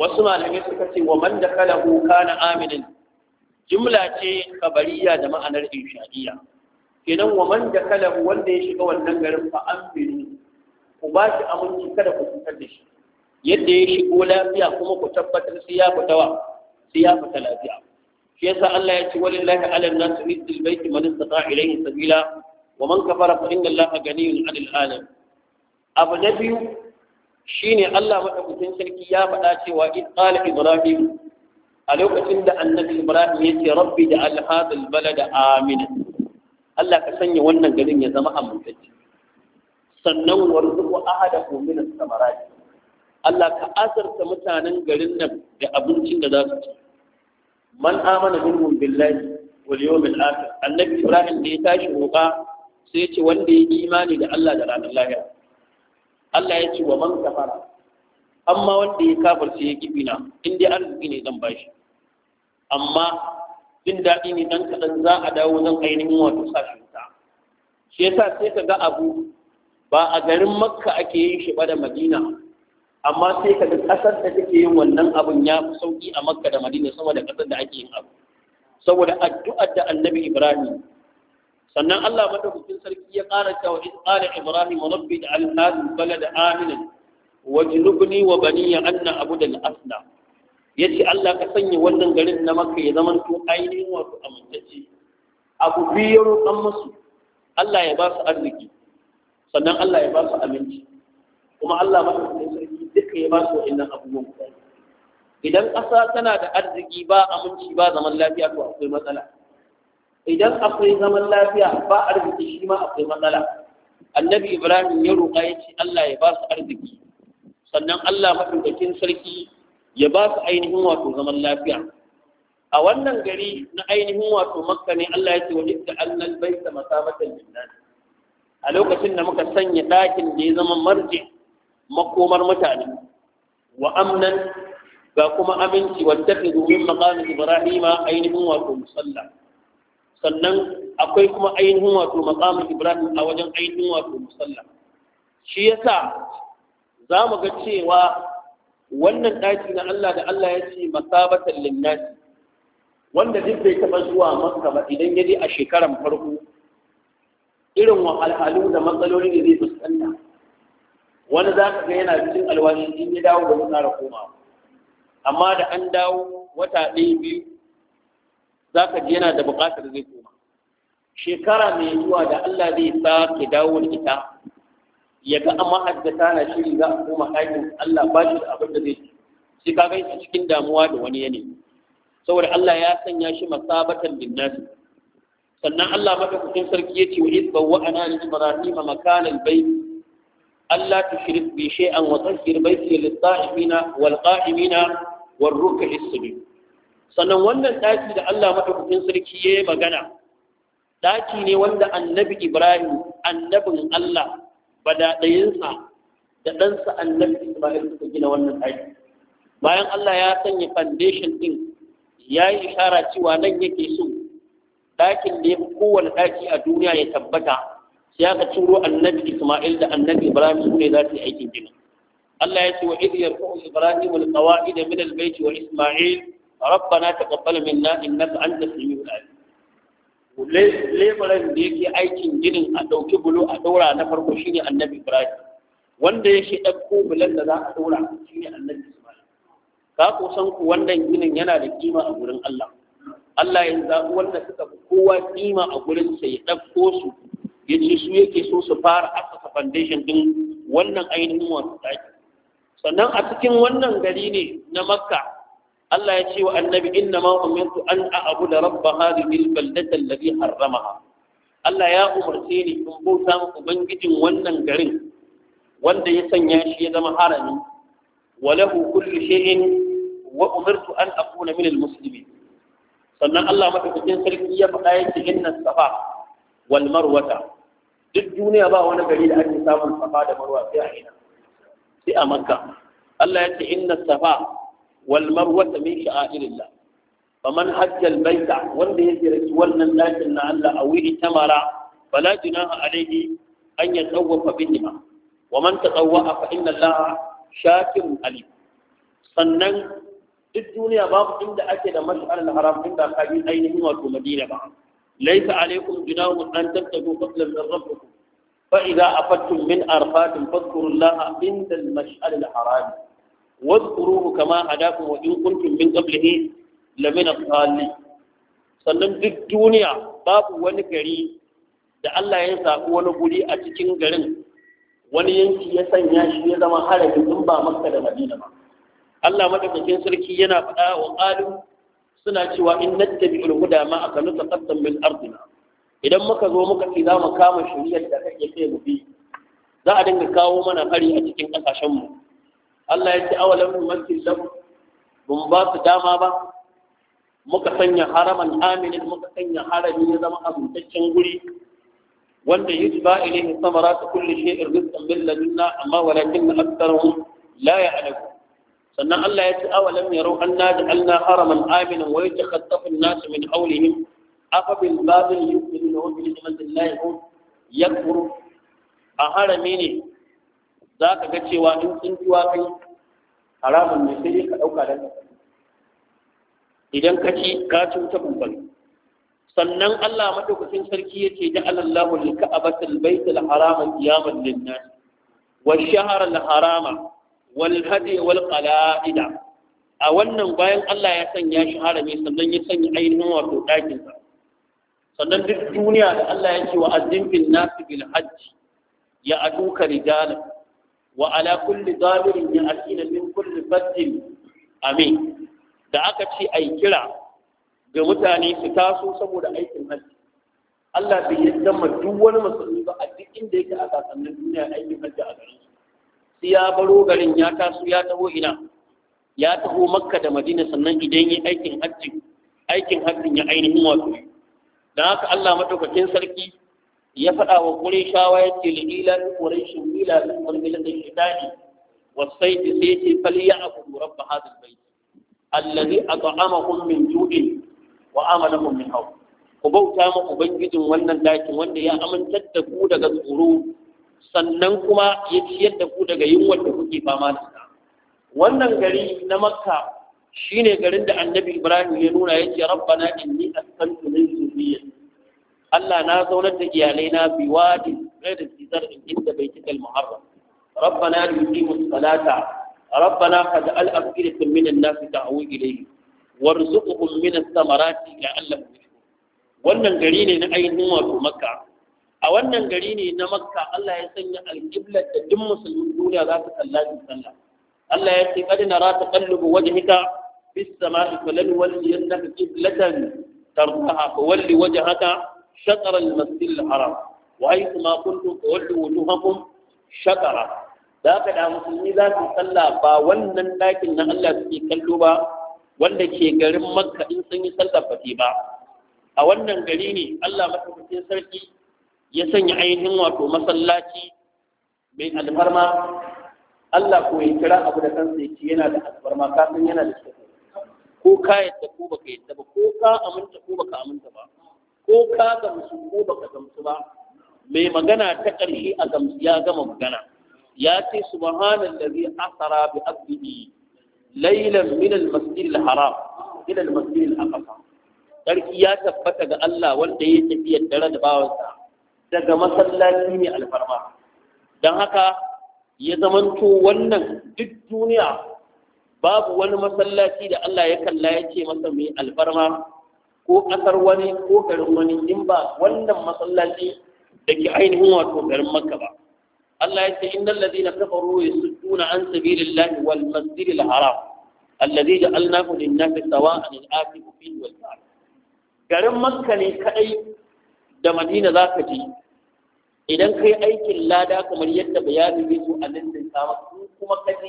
wasu malamai suka ce wa man dakalahu kana aminin jumla ce kabariya da ma'anar insha'iyya kenan wa man dakalahu wanda ya shiga wannan garin fa aminu ku ba shi aminci kada ku fitar da shi yadda ya shigo lafiya kuma ku tabbatar sai ya fita wa sai ya fita lafiya shi yasa Allah ya ce walillahi ala an-nas rizqul bayti man istata ilayhi sabila wa man kafara fa inna Allaha ganiyyun 'anil alamin abu na biyu shine Allah madaukakin sarki ya faɗa cewa id qala ibrahim a lokacin da annabi ibrahim ya ce rabbi da al-hadha al-balada amina Allah ka sanya wannan garin ya zama amintacce sannan warzuqu ahadahu min as-samarat Allah ka asarta mutanen garin nan da abincin da za su ci man amana minhum billahi wal yawmil akhir annabi ibrahim da ya tashi roƙa sai ya ce wanda ya imani da Allah da ranar lahira Allah ya ce wa man kafara amma wanda ya kafirce ya kibina in dai arziki ne zan bashi amma jin daɗi ne dan kaɗan za a dawo zan ainihin wato sashen ta shi yasa sai ka ga abu ba a garin makka ake yin shi ba da madina amma sai ka ga ƙasar da take yin wannan abun ya fi sauƙi a makka da madina sama da ƙasar da ake yin abu saboda addu'ar da annabi ibrahim sannan Allah madaukakin sarki ya ƙara cewa in qala ibrahim rabbi ja'al hadha al-balada aminan wajnubni wa baniya an na'budu al-asnam yace Allah ka sanya wannan garin na makka ya zama to ainihin wato amintacce abu biyu roƙan musu Allah ya ba su arziki sannan Allah ya ba su aminci kuma Allah madaukakin sarki duka ya ba su wa'annan abubuwan guda idan ƙasa tana da arziki ba aminci ba zaman lafiya to akwai matsala idan akwai zaman lafiya ba arziki shi ma akwai matsala annabi ibrahim ya roƙa ya ce Allah ya ba su arziki sannan Allah madaukakin sarki ya ba su ainihin wato zaman lafiya a wannan gari na ainihin wato makka ne Allah ya ce wa idda annal baita masabatan linnas a lokacin da muka sanya ɗakin da ya zama marji makomar mutane wa amnan ga kuma aminci wattakhidhu min maqami ibrahima ainihin wato musalla sannan akwai kuma ainihin wato maqamin ibrahim a wajen ainihin wato musalla shi yasa zamu ga cewa wannan daki na Allah da Allah ya ce masabatan linnas wanda duk bai taba zuwa makka ba idan ya je a shekaran farko irin wahalhalu da matsaloli da zai fuskanta wani za ka ga yana cikin alwashi in ya dawo da mutara koma amma da an dawo wata ɗaya biyu za ka ji yana da buƙatar zai koma shekara mai zuwa da Allah zai sake dawo da ita ya ga amma haddata na shiri za a koma ɗakin Allah ba shi da abin da zai ci sai ka gaisa cikin damuwa da wani yanayi saboda Allah ya sanya shi masabatan linnas sannan Allah madaukakin sarki yace wa iz bawwa'ana li ibrahima makana al-bayt alla tushrik bi shay'an wa tahhir bayti lit-ta'ifina wal-qa'imina war-ruk'i as-sujud sannan wannan daki da Allah madaukakin sarki yayi magana daki ne wanda annabi Ibrahim annabin Allah badadayinsa da ɗansa annabi Isma'il suka gina wannan daki bayan Allah ya sanya foundation din yayi ishara cewa nan yake so ɗakin da ya fi kowane ɗaki a duniya ya tabbata sai aka turo annabi Isma'il da annabi Ibrahim su ne za su yi aikin gina. Allah ya ce wa idh yarfa'u Ibrahim al-qawa'id min al-bayt wa Isma'il rabbana taqabbal minna innaka antas samiul alim. Lebaran da yake aikin ginin a ɗauki bulo a ɗaura na farko shine annabi Ibrahim wanda yake ɗauko bulan da za a ɗaura shine annabi Isma'il. Ka ko san ku wannan ginin yana da kima a gurin Allah. Allah ya zaɓi wanda suka fi kowa kima a gurinsa ya ɗauko su ya ce su yake so su fara asasa foundation ɗin wannan ainihin wasu ɗaki sannan a cikin wannan gari ne na makka Allah ya ce wa annabi inna ma umirtu an a'budu rabba hadhihi al-baldati allati harramaha Allah ya umarce ni in bauta ma ubangijin wannan garin wanda ya sanya shi ya zama harami wa lahu kullu shay'in wa umirtu an akuna min al-muslimin sannan Allah madaukakin sarki ya faɗa yake inna safa wal marwata duk duniya ba wani gari da ake samun safa da marwa sai a ina sai a makka Allah ya ce inna safa wal marwata min sha'airillah faman hajja al baita wanda ya ziyarci wannan dakin na Allah a wuri tamara fala junaha alayhi an yatawwafa bihima wa man tatawwa fa inna Allah shakirun alim sannan duk duniya babu inda ake da mash'ar al-haram inda ka bi ainihin wato Madina ba laysa alaykum junahun an tabtagu fadlan min rabbikum fa idza afattum min arfatin fadhkurullaha inda al-mash'ar al-haram wadhkuruhu kama hadakum wa in kuntum min qablihi lamina dhalin sannan duk duniya babu wani gari da Allah ya zaɓi wani guri a cikin garin wani yanki ya sanya shi ya zama harami in ba Makka da Madina ba Allah madaukakin sarki yana faɗa wa qalu suna cewa in nattabi'ul huda ma aka nutaqaddam min ardina idan muka zo muka ce za mu kama shari'ar da kake sai mu bi za a dinga kawo mana hari a cikin kasashen mu Allah ya ce awalam numakkil lahum bun ba su dama ba muka sanya haraman aminin muka sanya harami ya zama abuntaccen guri wanda yujba ilayhi samaratu kulli shay'in rizqan min ladunna amma walakin aktharuhum la ya'lamun sannan Allah ya ce awalam yarau anna ja'alna haraman aminan wa yatakhattafu an-nasu min hawlihim afa bil babil yu'minuna wa bi ni'matillahi hum yakfuru a harami ne zaka ga cewa in sun tuwa kai haramun ne sai ka dauka da idan ka ci ka ci ta bambal sannan Allah madaukakin sarki yace ja'alallahu lil-ka'batal baytal harama qiyaman lin-nas wash-shahra al-harama wal hadi wal qala'ida a wannan bayan Allah ya sanya shi harami sannan ya sanya ainihin wato dakin sa sannan duk duniya da Allah ya ce wa azzim bil nas bil hajj ya aduka rijalan wa ala kulli dhabirin ya'tina min kulli fajjin amin da aka ce ai kira ga mutane su taso saboda aikin hajji Allah bai yadda ma duk wani musulmi ba a duk inda yake a kasannin duniya aikin hajji a garin su sai ya baro garin ya taso ya taho ina ya taho Makka da Madina sannan idan yi aikin hajji aikin hajjin ya ainihin wato dan haka Allah madaukakin sarki ya faɗa wa Qurayshawa yace li ila quraishin ila min al-shitani was-sayf sayti falyabudu rabb hadha al-bayt alladhi at'amahum min ju'in wa amanahum min khawf ku bauta ma ubangijin wannan dakin wanda ya amintar da ku daga tsoro sannan kuma ya ciyar da ku daga yunwar da kuke fama da ita wannan gari na Makka shine garin da Annabi Ibrahim ya nuna yace rabbana inni askantu min zurriyyati Allah na zaunar da iyalai na biwadi ghayr zar inda baitikal muharram rabbana yuqimus salata rabbana faj'al afidatan minan nas ta'wi ilayhi warzuqhum min ath-thamarati la'allahum yashkurun wannan gari ne na ainihin wato Makka a wannan gari ne na Makka Allah ya sanya al-qiblat da duk musulmin duniya za su sallaci sallah Allah ya ce qad nara taqallubu wajhika bis sama'i falanwalliyannaka qiblatan tardaha fawalli wajhaka shatr al-masjid al-haram wa haythu ma kuntum fawallu wujuhakum shatara da ka da musulmi za su sallah ba wannan dakin na Allah suke kallo ba wanda ke garin Makka in sun yi sallar fati ba a wannan gari ne Allah madaukakin sarki ya sanya ainihin wato masallaci mai alfarma Allah ko ya kira abu da kansa yake yana da alfarma ka san yana da shi ko ka yadda ko baka yadda ba ko ka aminta ko baka aminta ba ko ka gamsu ko baka gamsu ba mai magana ta ƙarshe a gamsu ya gama magana ya ce subhanallazi asara bi abdihi laylan min al-masjid al-haram ila al-masjid al-aqsa sarki ya tabbata ga Allah wanda ya tafi dare da bawansa daga masallaci ne alfarma dan haka ya zamanto wannan duk duniya babu wani masallaci da Allah ya kalla ya ce masa mai alfarma ko kasar wani ko garin wani in ba wannan masallaci da ke ainihin wato garin Makka ba Allah ya ce innal ladina kafaru yasudduna an sabilillahi wal masjidil haram alladhi ja'alnahu lin-nasi sawa'an al-atifu fihi wal ba'd garin Makka ne kadai da Madina zaka je idan kai aikin lada kamar yadda bayani ne su annan da sama kuma kaje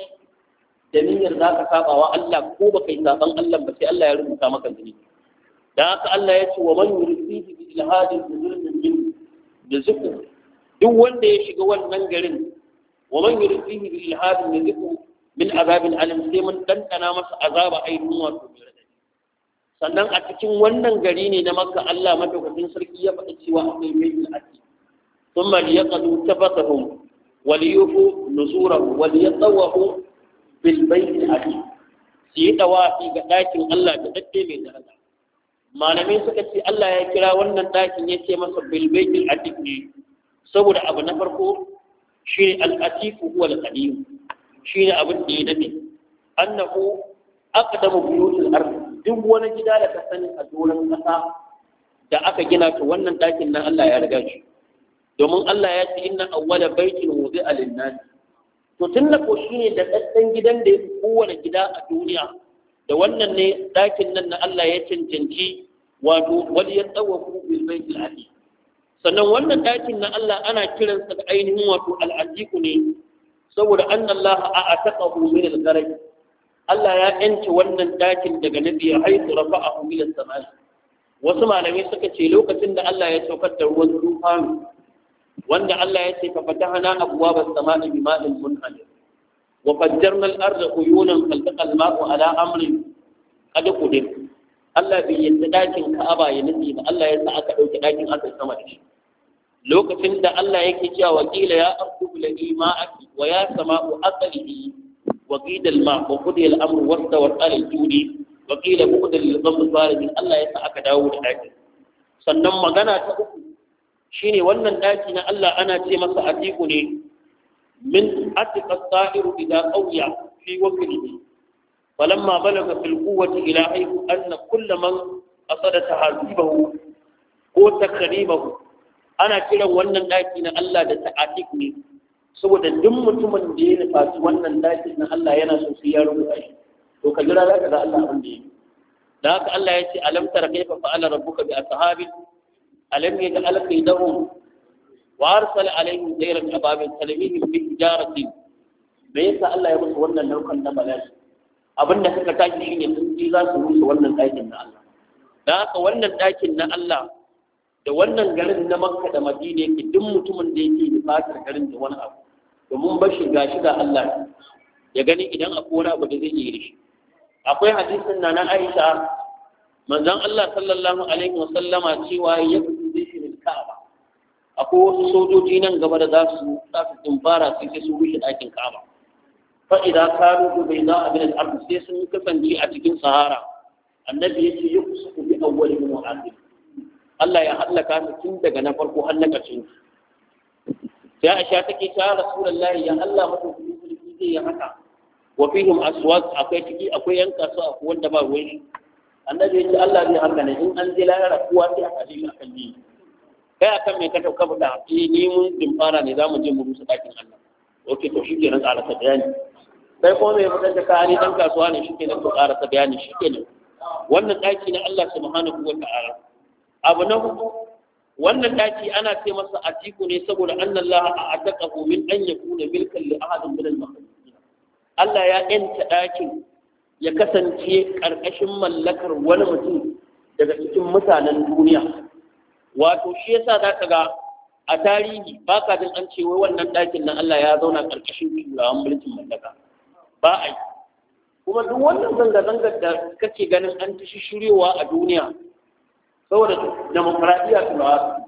da niyyar zaka saba wa Allah ko baka yi saban Allah ba sai Allah ya rubuta maka zunubi dan haka Allah ya ce wa man yuridu bi ilhadin bi zulmin min da zuku duk wanda ya shiga wannan garin wa man yuridu bi ilhadin bi zuku min azabin alim sai mun dandana masa azaba ainihin wato mai radadi sannan a cikin wannan gari ne na Makka Allah madaukakin sarki ya faɗa cewa akwai mai al'adi thumma liyaqadu tafatahum waliyufu nuzurahum waliyatawafu bil bayt al-atiq su yi dawafi ga ɗakin Allah da dadde mai daraja malamai suka ce Allah ya kira wannan ɗakin ya ce masa bil baitil atiq ne saboda abu na farko shi ne al-atiq huwa al-qadim shi ne abin da ya dade annahu aqdamu buyutil ard duk wani gida da ka sani a doron kasa da aka gina to wannan ɗakin nan Allah ya riga shi domin Allah ya ce inna awwala baitin wudi'a lin-nas to tunda ko shine da daddan gidan da yake kowane gida a duniya da wannan ne ɗakin nan na Allah ya cancanci wato wal yatawafu bil baitil atiq sannan wannan ɗakin na Allah ana kiransa da ainihin wato al-atiq ne saboda anna Allah a'taqahu min al-gharq Allah ya yanke wannan ɗakin daga nabi ya haitu rafa'ahu ila samai wasu malamai suka ce lokacin da Allah ya saukar da ruwan tufani wanda Allah ya ce fa fatahna abwaaba as-samai bima'in munhamir wa fajjarna al-arda uyunan faltaqa al-ma'u ala amrin qad qadir Allah bai yadda ɗakin Ka'aba ya nufi ba Allah ya sa aka dauki ɗakin aka sama da shi lokacin da Allah yake cewa wakila ya ardu laki ma'aki wa ya sama'u aqlihi wa qila al-ma' wa qudiya al-amru wastawa al-judi wa qila bu'da lil-qawmi zalimin Allah ya sa aka dawo da ɗakin sannan magana ta uku shine wannan ɗaki na Allah ana ce masa atiku ne min atiqa as-sa'iru idha qawiya fi waqtihi falamma balagha fil quwwati ila haythu anna kullu man asada tahzibahu ko takribahu ana kiran wannan ɗaki na Allah da ta'atik ne saboda duk mutumin da ya nufaci wannan ɗaki na Allah yana so sai ya rubuta shi to ka jira zaka ga Allah abin da yake da haka Allah ya ce alam tara kayfa fa'ala rabbuka bi ashabi alam yaj'al kaydahum wa arsala alaihim dayran ababil talamihim bi hijaratin me yasa Allah ya musu wannan naukan na bala'i abin da suka tashi shine sun ji za su rusa wannan ɗakin na Allah da haka wannan ɗakin na Allah da wannan garin na Makka da Madina yake duk mutumin da yake buƙatar garin da wani abu domin ba shi gashi da Allah ya gani idan akwai wani abu da zai yi shi akwai hadisin na na Aisha manzon Allah sallallahu alaihi wa sallama cewa ya fi shi min Ka'aba akwai wasu sojoji nan gaba da za su za su tumbara sai sai su rushe ɗakin Ka'aba fa idan kanu bai za a bin al sai sun kasance a cikin Sahara annabi yace yusufu bi awwalihim wa akhirihim Allah ya hallaka su tun daga na farko har na ƙarshen sai Aisha take ta Rasulullahi ya Allah mutum kulli zai yi haka wa fihim aswaq akwai ciki akwai yan kasu akwai wanda ba ruwan shi annabi ya ce Allah zai haka ne in an je lahira kowa sai aka ji akan ni kai akan me ka dauka fada eh ni mun dimfara ne zamu je mu rusa dakin Allah okay to shi kenan ƙara ta bayani sai kuma mai mutan da ka ni dan kasuwa ne shi kenan to ƙara ta bayani shi kenan wannan daki na Allah subhanahu wa ta'ala abu na hudu wannan daki ana ce masa atiku ne saboda annallaha a'taqahu min an yakuna milkan li ahadin min al-makhluqin Allah ya yanta dakin ya kasance karkashin mallakar wani mutum daga cikin mutanen duniya wato shi yasa zaka ga a tarihi baka jin an ce wai wannan dakin nan Allah ya zauna karkashin turawan mulkin mallaka ba ai kuma duk wannan zanga-zangar da kake ganin an tashi shirewa a duniya saboda demokradiyya turawa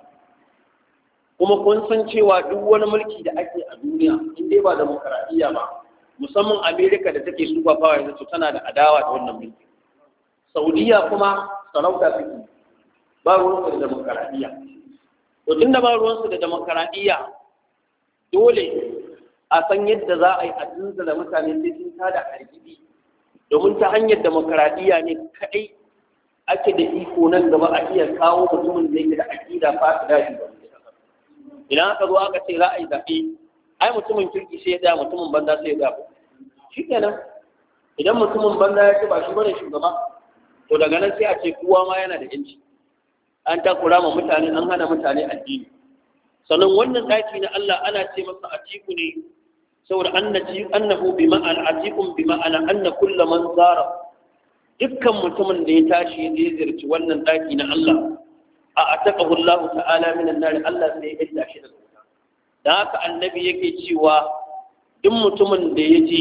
kuma kun san cewa duk wani mulki da ake a duniya in dai ba demokradiyya ba musamman Amerika da take super power yanzu tana da adawa da wannan mulki Saudiya kuma sarauta take ba ruwansu da demokradiyya to tunda ba ruwansu da demokradiyya dole a san yadda za a yi a da mutane sai sun tada hargitsi domin ta hanyar demokradiyya ne kadai ake da iko nan gaba a iya kawo mutumin da yake da aƙida fasida shi ba idan aka zo aka ce za a yi zaɓe ai mutumin kirki sai ya tsaya mutumin banza sai ya zaɓe shi kenan idan mutumin banza ya ce ba shi bane shugaba to daga nan sai a ce kowa ma yana da yanci an takura ma mutane an hana mutane addini sannan wannan ɗaki na Allah ana ce masa atiku ne saboda annaci annahu bi ma'ana atikun bi ma'ana anna kullu man zara dukkan mutumin da ya tashi ya ziyarci wannan ɗaki na Allah a ataqahu Allah ta'ala min an-nar Allah sai ya gida shi daga wuta da haka annabi yake cewa duk mutumin da ya je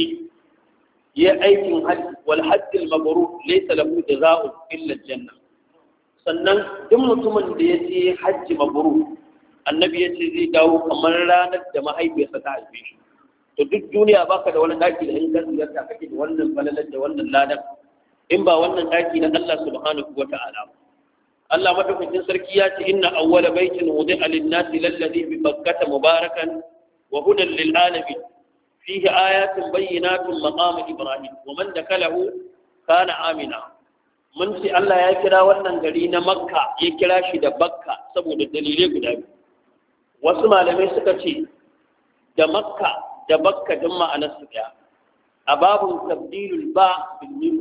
ya aikin hajji wal hajj al-mabrur laysa lahu jazaa'un illa al-janna sannan duk mutumin da ya je hajji mabrur annabi ya ce zai dawo kamar ranar da mahaifiyarsa ta haife shi to duk duniya baka da wani daki da in ka ziyarta kake da wannan falalar da wannan ladan in ba wannan daki na Allah subhanahu wata'ala Allah madaukakin sarki ya ce inna awwala baitin wudi'a lin-nasi lalladhi bi Bakkah mubarakan wa hudan lil-alamin fihi ayatun bayyinatun maqam Ibrahim wa man dakalahu kana amina mun ce Allah ya kira wannan gari na Makka ya kira shi da Bakka saboda dalilai guda biyu wasu malamai suka ce da Makka da Bakka din ma'anar su daya a babun tabdilul ba bil mim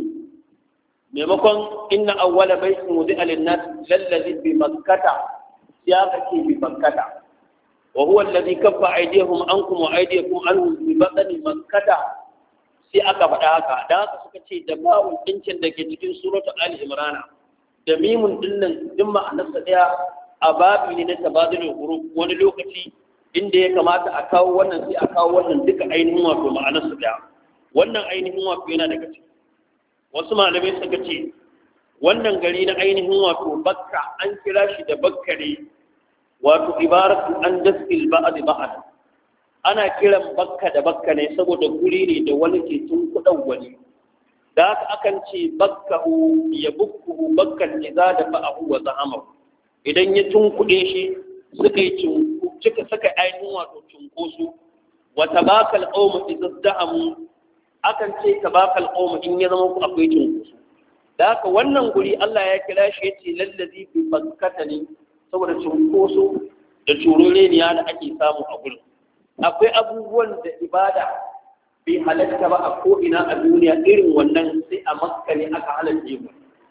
maimakon inna awwala baitin wudi'a lin-nas lalladhi bi makkata ya kace bi makkata wa huwa alladhi kaffa aydihim ankum wa aydiyakum anhum bi batni makkata sai aka faɗa haka da haka suka ce da bawun dincin da ke cikin suratu ali imran da mimun dinnan din ma'anarsa daya a babi ne na tabadulul huruf wani lokaci inda ya kamata a kawo wannan sai a kawo wannan duka ainihin wato ma'anarsa daya wannan ainihin wato yana daga ciki wasu malamai suka ce wannan gari na ainihin wato Bakka an kira shi da Bakka ne wato ibaratu an daskil ba'd ba'd ana kiran Bakka da Bakka ne saboda guri ne da wani ke tun kudan wani da haka akan ce bakkahu ya bukkuhu bakkan idza da fa'ahu wa zahamahu idan ya tun kude shi suka yi cinku cika saka ainihin wato cunkoso wa tabakal qawmu idza da'amu akan ce tabakal qawmu in ya zama ku akwai cunkoso da haka wannan guri Allah ya kira shi yace lallazi bi bakkata ne saboda cunkoso da curoreniya da ake samu a gurin akwai abubuwan da ibada bai halatta ba a ko'ina a duniya irin wannan sai a Makka ne aka halatta yi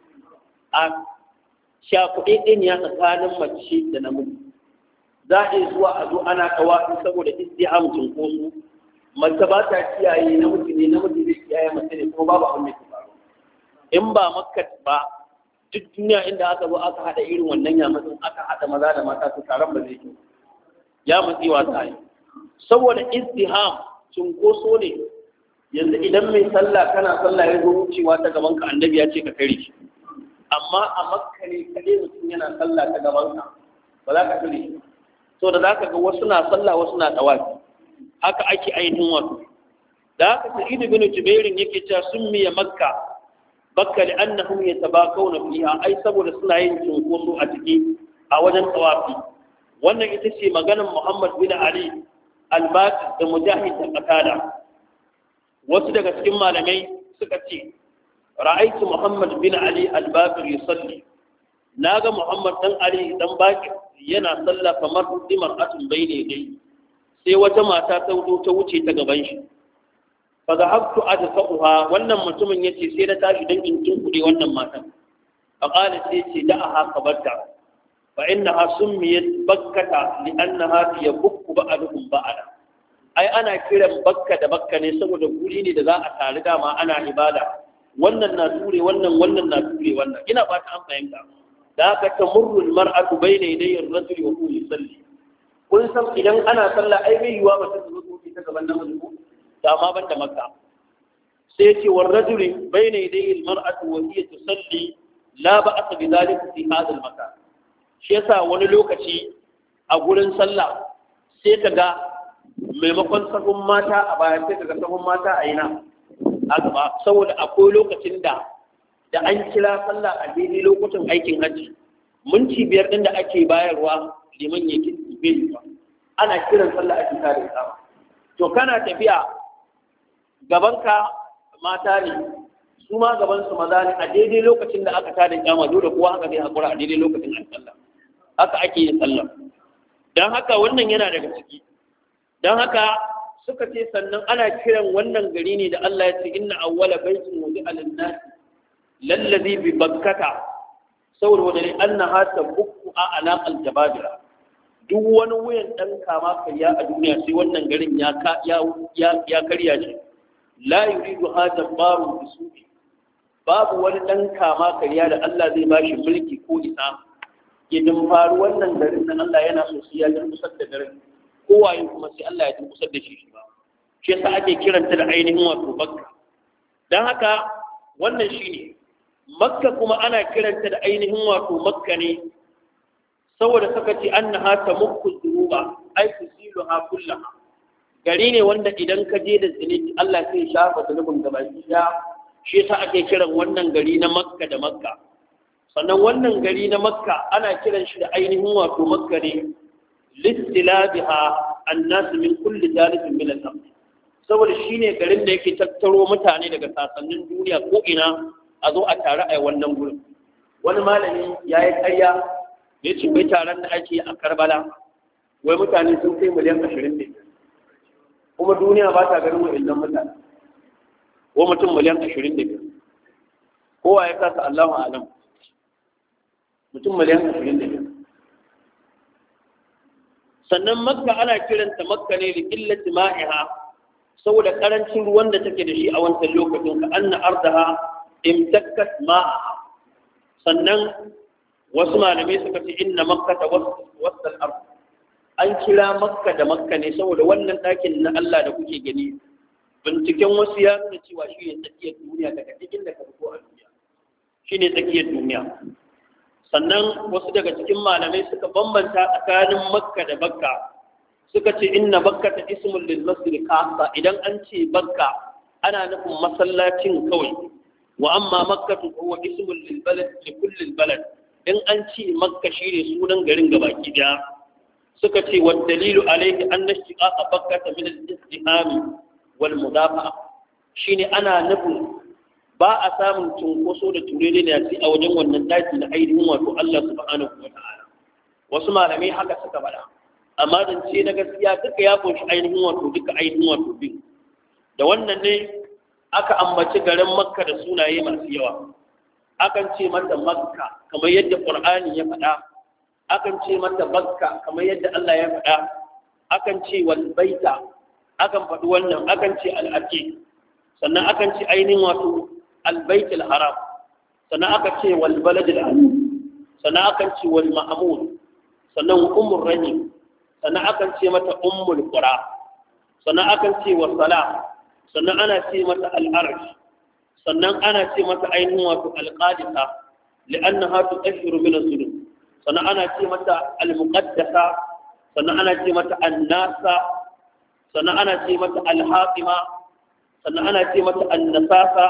a shakuɗe ɗin ya tsakanin mace da namiji za a yi zuwa a zo ana kawafi saboda istiham cunkoso mace ba ta kiyaye namiji ne namiji zai kiyaye mace ne kuma babu abin da ke faru in ba Makka ba duk duniya inda aka zo aka haɗa irin wannan yamatsin aka haɗa maza da mata su taron ba zai yi ya matsi wasa yi saboda istiham cunkoso ne yanzu idan mai sallah kana sallah ya zo wucewa ta gaban ka annabi ya ce ka kare shi amma a Makka ne kaɗai mutum yana sallah ta gaban ka ba za ka kare shi so da za ka ga wasu na sallah wasu na tawafi haka ake ainihin wato da haka Sa'id bin Jubair yake cewa sun miya Makka bakka li annahum yatabakawna fiha ai saboda suna yin cunkoso a ciki a wajen tawafi wannan ita ce maganar Muhammad bin Ali al-Baqir da Mujahid da Qatada wasu daga cikin malamai suka ce ra'aytu Muhammad bin Ali al-Baqir yusalli naga Muhammad dan Ali dan Baqir yana sallah kamar dimar'atun bayne dai sai wata mata ta wuce ta wuce ta gaban shi fa zahabtu adfa'uha wannan mutumin yace sai na tashi dan in tunkude wannan matan fa qala sai ce da'aha qabarta fa innaha summiyat bakkata li'annaha yabukku ba'duhum ba'da ai ana kiran Bakka da Bakka ne saboda guri ne da za a tare dama ana ibada wannan na ture wannan wannan na ture wannan ina ba ta an fahimta da haka tamurru almar'atu bayna yaday ar-rajul wa huwa yusalli kun san idan ana sallah ai bai yiwa ba ta zo ta gaban namiji ko da ma ban da Makka sai ce war rajul bayna yaday al-mar'atu wa hiya tusalli la ba'sa bi dhalika fi hadha al-makan shi yasa wani lokaci a gurin sallah sai ka ga maimakon sahun mata a baya sai ka ga sahun mata a ina a gaba saboda akwai lokacin da da an kira sallah a daidai lokutan aikin hajji minti biyar din da ake bayarwa liman ya kinti bai ba ana kiran sallah a cikin tare da to kana tafiya gabanka mata ne su ma gaban su maza ne a daidai lokacin da aka tada kiyama dole kowa haka zai hakura a daidai lokacin an sallah haka ake yin sallah dan haka wannan yana daga ciki dan haka suka ce sannan ana kiran wannan gari ne da Allah ya ce inna awwala baitin wudi'a lin-nas lalladhi bi bakkata saboda wadda annaha tabukku a alaq al-jababira duk wani wuyan dan kama kariya a duniya sai wannan garin ya ya ya karya shi la yuridu hada baru bisubi babu wani dan kama kariya da Allah zai bashi mulki ko isa idan faru wannan garin nan Allah yana so sai ya durkusar da garin kowaye kuma sai Allah ya durkusar da shi shi ba shi yasa ake kiranta da ainihin wato Bakka dan haka wannan shine Makka kuma ana kiranta da ainihin wato Makka ne saboda saka ce annaha tamukku dhuruba ay tusiluha kullaha gari ne wanda idan ka je da zunubi Allah sai ya shafa zunubin gabaki ɗaya shi yasa ake kiran wannan gari na Makka da Makka sannan wannan gari na Makka ana kiran shi da ainihin wato Makka ne listilabiha annas min kulli jalibin min al-ard saboda shine garin da yake tattaro mutane daga sasannin duniya ko ina a zo a tare a wannan gurin wani malami yayi ƙarya ya ce bai taron da ake a Karbala wai mutane sun kai miliyan ashirin ne kuma duniya ba ta ganin wa'annan mutane ko mutum miliyan ashirin ne kowa ya kasa Allahu alam mutum miliyan ashirin ne sannan Makka ana kiranta Makka ne da illati ma'iha saboda karancin ruwan da take da shi a wancan lokacin ka anna ardaha imtakkat ma'a sannan wasu malamai suka ce inna makkata wasal ard an kira Makka da Makka ne saboda wannan ɗakin na Allah da kuke gani binciken wasu ya nuna cewa shi ne tsakiyar duniya daga cikin da ka fito a duniya shi ne tsakiyar duniya sannan wasu daga cikin malamai suka bambanta tsakanin Makka da Bakka suka ce inna Bakkata ismul lil masjid khassa idan an ce Bakka ana nufin masallacin kawai wa amma Makkatu huwa ismul lil balad li kulli al balad in an ce Makka shine sunan garin gabaki daya suka ce wa dalilu alayhi anna istiqaqa Bakkata min al-istiham wal mudafa'a shine ana nufin ba a samun cunkoso da turere da yasi a wajen wannan daki na ainihin wato Allah subhanahu wa ta'ala wasu malamai haka suka bada amma dan ce na gaskiya duka ya kunshi ainihin wato duka ainihin wato bin da wannan ne aka ambaci garin Makka da sunaye masu yawa akan ce mata Makka kamar yadda Qur'ani ya faɗa akan ce mata Bakka kamar yadda Allah ya faɗa akan ce wal baita akan faɗi wannan akan ce al-atiq sannan akan ce ainihin wato al-bait al-haram sannan aka ce wal balad al-amin sannan akan ce wal ma'mur sannan ummur rahim sannan akan ce mata ummul qura sannan akan ce wa salam sannan ana ce mata al-arsh sannan ana ce mata ainihin wato al-qadisa li'annaha tutahhiru min az-zulum sannan ana ce mata al-muqaddasa sannan ana ce mata an-nasa sannan ana ce mata al-haqima sannan ana ce mata an-nasasa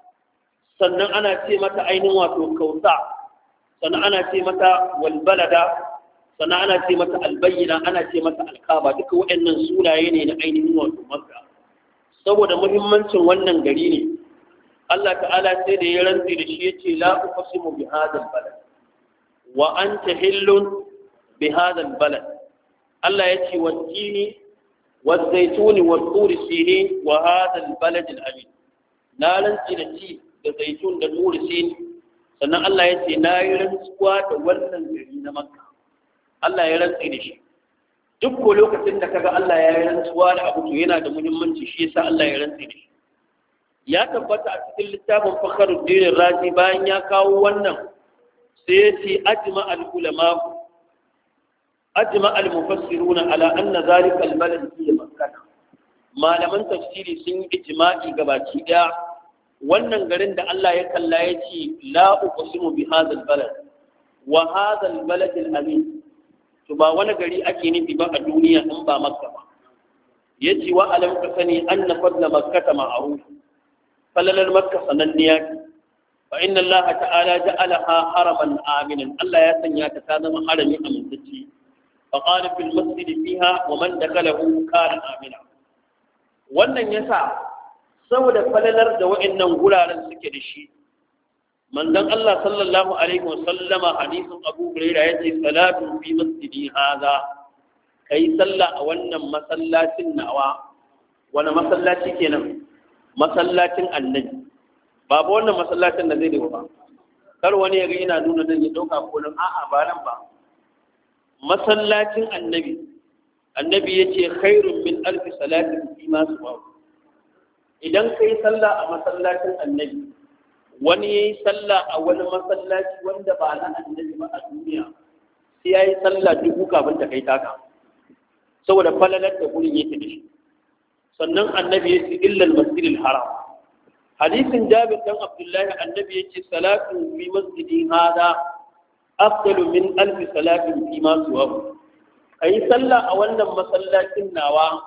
sannan ana ce mata ainihin wato kausa sannan ana ce mata wal balada sannan ana ce mata al-bayyina ana ce mata al-kaaba duka waɗannan sunaye ne na ainihin wato Makka saboda muhimmancin wannan gari ne Allah ta'ala sai da ya rantsi da shi yace la uqsimu bi hadha al-balad wa anta hillun bi hadha al-balad Allah yace wat-tini waz-zaytuni wat-turi sinin wa hadha al-balad al-amin na rantsi da ci da zaitun da turi sin sannan Allah yace na yi rantsuwa da wannan gari na Makka Allah ya rantsi da shi duk ko lokacin da kaga Allah ya yi rantsuwa da abu to yana da muhimmanci shi yasa Allah ya rantsi da shi ya tabbata a cikin littafin Fakhruddin Razi bayan ya kawo wannan sai ya ce ajma al-ulama ajma al-mufassiruna ala anna zalika al-balad fi Makkah malaman tafsiri sun yi ijma'i gabaki daya wannan garin da Allah ya kalla ya ce la uqsimu bi hadha al-balad wa hadha al-balad al-amin to ba wani gari ake nufi ba a duniya in ba Makka ba yace wa alam ka sani anna fadla makkah ma'ruf falalar Makka sananniya fa inna Allah ta'ala ja'alaha haraman aminan Allah ya sanya ta ta zama harami amintacce fa qala fil masjid fiha wa man dakalahu kana amina wannan yasa saboda falalar da wa'annan guraren suke da shi manzon Allah sallallahu alaihi wasallama hadisin Abu Hurairah yace salatu fi masjidi hadha kai sallah a wannan masallacin nawa wani masallaci kenan masallacin annabi babu wannan masallacin da zai dawo ba kar wani ya ga ina nuna nan ya dauka ko nan a'a ba nan ba masallacin annabi annabi yace khairun min alfi salatin fi ma suwa idan kai sallah a masallacin annabi wani ya yi sallah a wani masallaci wanda ba na annabi ba a duniya sai ya yi sallah dubu kafin ta kai taka saboda falalar da gurin yake da shi sannan annabi ya ce illal masjidil haram hadisin jabir dan abdullahi annabi ya ce salatu fi masjidi hada afdalu min alf salatin fi ma suwa kai sallah a wannan masallacin nawa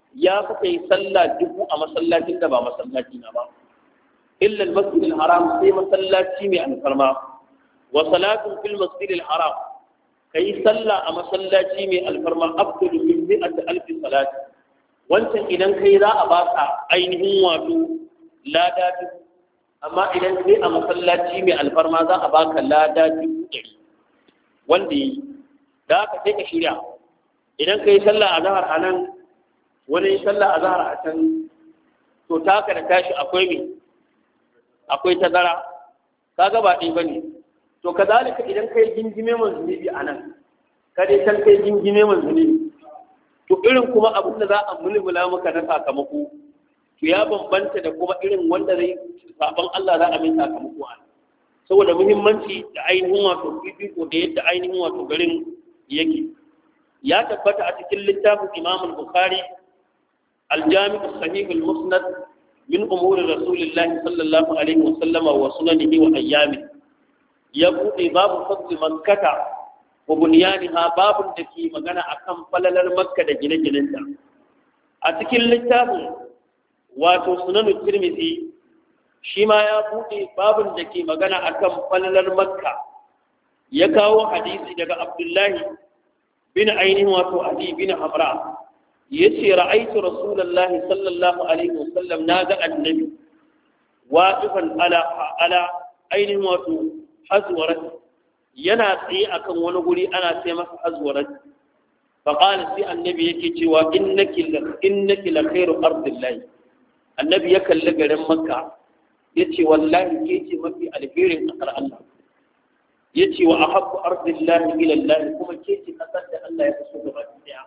ya fi kai sallah dubu a masallacin da ba masallaci na ba illa al-masjid al-haram sai masallaci mai alfarma wa salatun fil masjid al-haram kai sallah a masallaci mai alfarma afdalu min mi'ati alf salat wancan idan kai za a baka ainihin wato lada dubu amma idan kai a masallaci mai alfarma za a baka lada dubu ɗari wanda yi da haka sai ka shirya idan kai sallah a zahar a nan wani sallah a zahar a can to taka da tashi akwai me akwai tazara kaga ba ɗaya bane to kazalika idan kai gingime man zunubi a nan ka dai san kai gingime man zunubi to irin kuma abin da za a mulmula maka na sakamako to ya bambanta da kuma irin wanda zai saban Allah za a mai sakamako a saboda muhimmanci da ainihin wato fifiko da yadda ainihin wato garin yake ya tabbata a cikin littafin Imam al-Bukhari al-Jami' as-Sahih al-Musnad min umuri Rasulillahi sallallahu alaihi wa sallama wa sunanihi wa ayyamihi ya buɗe babu fadli makkata wa bunyaniha babun da ke magana akan falalar makka da gine-ginenta a cikin littafin wato sunanu tirmidhi shi ma ya buɗe babun da ke magana akan falalar makka ya kawo hadisi daga abdullahi bin ainihin wato ali bin hamra yace ra'aytu rasulullahi sallallahu alaihi wasallam naga annabi waqifan ala ala ainihin wato hazwarat yana tsaye akan wani guri ana sai masa hazwarat fa qala sai annabi yake cewa innaki innaki la khairu ardillahi annabi ya kalli garin makka yace wallahi ke ce mafi alherin kasar Allah yace wa ahabbu ardillahi ila Allah kuma ke ce kasar da Allah ya so gaba daya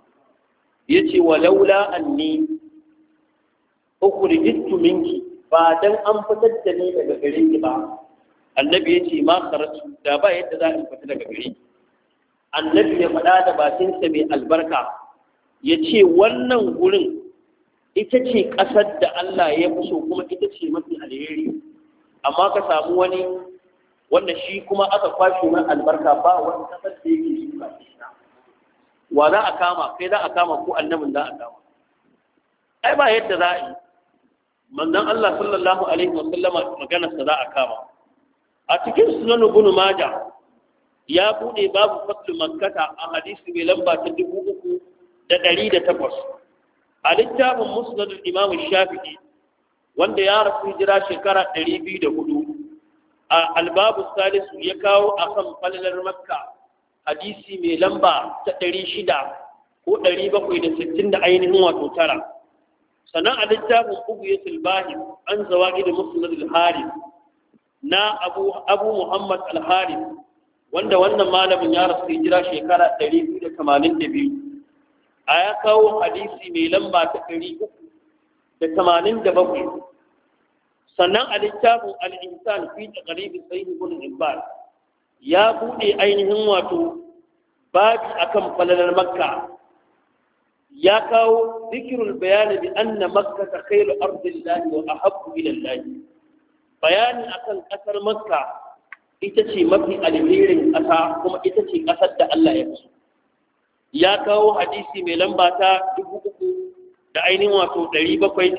yace wa laula anni ukhrijtu minki ba dan an fitar da ni daga gare ki ba annabi ya ce ma karatu da ba yadda za a fita daga gari annabi ya faɗa da bakinsa mai albarka ya ce wannan gurin ita ce ƙasar da Allah ya fi so kuma ita ce mafi alheri amma ka samu wani wanda shi kuma aka kwashe mai albarka ba wani ƙasar da yake shi ba wa za a kama kai za a kama ko annabin za a kama ai ba yadda za a yi manzon Allah sallallahu alaihi wa sallama maganarsa za a kama a cikin sunan ibn maja ya bude babu fadlu makkata a hadisi mai lamba ta dubu uku da ɗari da takwas a littafin musnad imam shafi'i wanda ya rasu jira shekara ɗari biyu da hudu a albabu salisu ya kawo akan falalar makka hadisi mai lamba ta ɗari shida ko ɗari bakwai da sittin da ainihin wato tara sannan a littafin ubiyatul bahim an zawaqid musnad al-harith na abu abu muhammad al-harith wanda wannan malamin ya rasu hijira shekara ɗari biyu da tamanin da biyu a ya kawo hadisi mai lamba ta ɗari uku da tamanin da bakwai sannan a littafin al-insan fi taqrib sahih ibn hibban ya bude ainihin wato babi akan falalar makka ya kawo zikrul bayani bi anna makka khairu ardillahi wa ahabbu ila allah bayani akan ƙasar makka ita ce mafi alherin ƙasa kuma ita ce ƙasar da Allah ya fi ya kawo hadisi mai lamba ta dubu uku da ainihin wato ɗari bakwai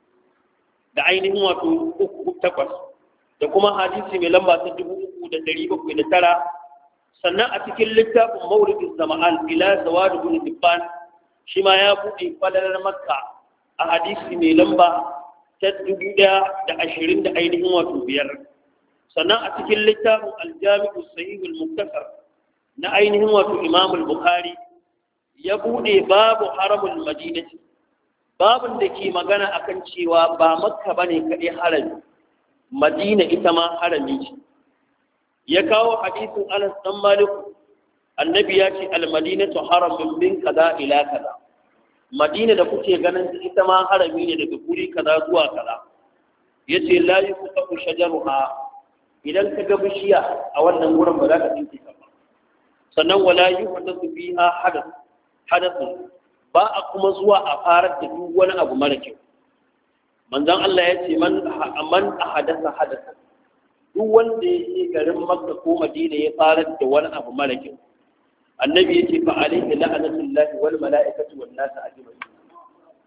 da ainihin wato uku takwas da kuma hadisi mai lamba ta dubu uku da ɗari bakwai da tara sannan a cikin littafin mawridin zama'an ila zawadu bin dibban shi ma ya buɗe falalar makka a hadisi mai lamba ta dubu ɗaya da ashirin da ainihin wato biyar sannan a cikin littafin aljami'u sahihul muktasar na ainihin wato imam al-bukhari ya bude babu haramul madinati babun da ke magana akan cewa ba makka bane kadai harami madina ita ma harami ce ya kawo hadisin Anas dan Malik annabi ya ce al-madinatu haramun min kaza ila kaza madina da kuke ganin ita ma harami ne daga guri kaza zuwa kaza yace la yuqtu shajaruha idan ka ga bishiya a wannan gurin ba za ka tsinke ta ba sannan wala yuhdathu fiha hadath hadath ba a kuma zuwa a farar da duk wani abu mara kyau manzon Allah ya ce man man ahadatha hadatha duk wanda yake garin Makka ko Madina ya farar da wani abu mara kyau annabi yace fa alayhi la'natullahi wal mala'ikati wan nas ajma'in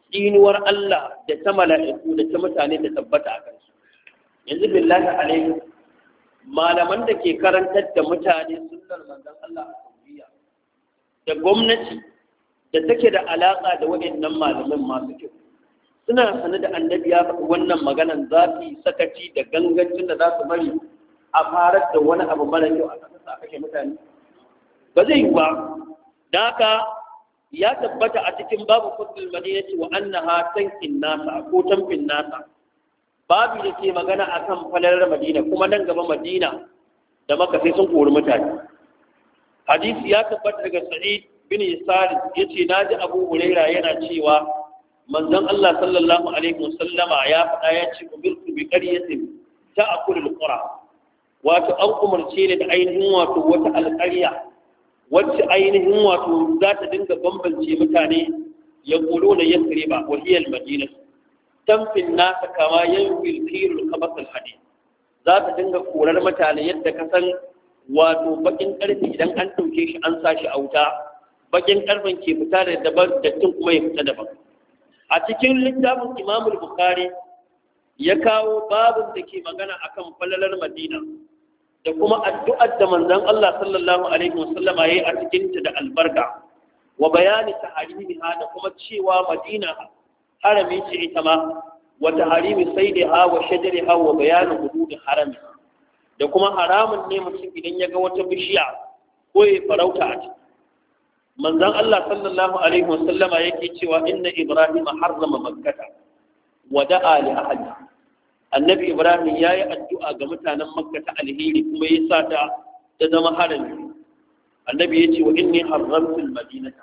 tsinuwar Allah da ta mala'iku da ta mutane da tabbata a kansu. Yanzu billahi alaihi malaman da ke karantar da mutane sunnar manzon Allah a Saudiya da gwamnati da take da alaƙa da waɗannan malaman masu kyau suna sane da annabi ya faɗi wannan maganan za su yi sakaci da gangancin da za su bari a farar da wani abu mara kyau a ƙasar a kashe mutane ba zai yi ba. Da haka ya tabbata a cikin babu fadlul madinati wa annaha tankin nasa ko tamfin nasa babu da ke magana akan falalar madina kuma nan gaba madina da maka sai sun kori mutane. Hadisi ya tabbata daga Sa'id bin Yasar yace naji Abu Huraira yana cewa manzon Allah sallallahu alaihi wasallama ya faɗa ya ce umirtu bi qaryatin ta'kulul qura wato an umarce ni da ainihin wato wata alƙarya wacce ainihin wato za ta dinga bambance mutane ya kulo na yasriba wa hiya al-madina tamfin nasa kama yanfil kirul kabasal hadid za ta dinga korar mutane yadda ka san wato bakin karfe idan an dauke shi an sa shi a wuta bakin karfen ke fita da daban dattin kuma ya fita daban. A cikin littafin Imam Bukhari ya kawo babin da ke magana akan falalar Madina da kuma addu'ar da manzon Allah sallallahu alaihi wasallama yayi a cikin ta da albarka wa bayani taharimiha da kuma cewa Madina harami ce ita ma wa taharimi sayyidiha wa shajariha wa bayanu hudud harami da kuma haramun ne mutum idan ya ga wata bishiya ko ya farauta a ciki. Manzon Allah sallallahu alaihi wasallama yake cewa inna Ibrahim harrama makkata wa da'a li ahli. Annabi Ibrahim yayi addu'a ga mutanen Makka ta alheri kuma ya sa ta ta zama harami. Annabi yace wa inni harramtu al-madinata.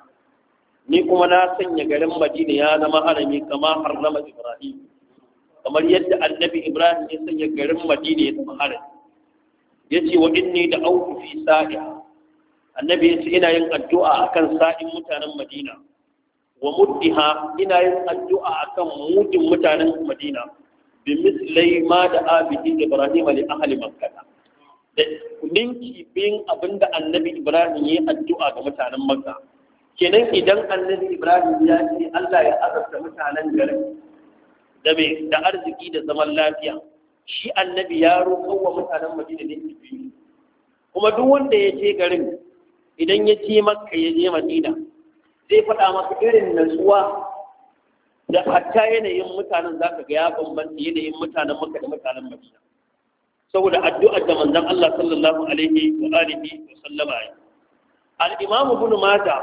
Ni kuma na sanya garin Madina ya zama harami kama harrama Ibrahim. Kamar yadda Annabi Ibrahim ya sanya garin Madina ya zama harami. Yace wa inni da'awtu fi sa'iha. Annabi ya ce ina yin addu'a akan sa'in mutanen Madina wa muddiha ina yin addu'a akan mudin mutanen Madina bi mislai ma da abidi Ibrahim li ahli Makkah da ninki bin abinda Annabi Ibrahim ya addu'a ga mutanen Makka. Kenan idan Annabi Ibrahim ya ce Allah ya azabta mutanen garin da me da arziki da zaman lafiya shi Annabi ya roƙo wa mutanen Madina ne biyu kuma duk wanda ya je garin idan ya ce maka ya je Madina zai faɗa maka irin natsuwa da hatta yanayin mutanen za ka ga ya bambanta yanayin mutanen Makka da mutanen Madina saboda addu'ar da manzon Allah sallallahu alaihi wa alihi wa sallama yi. Al-Imam Ibn Majah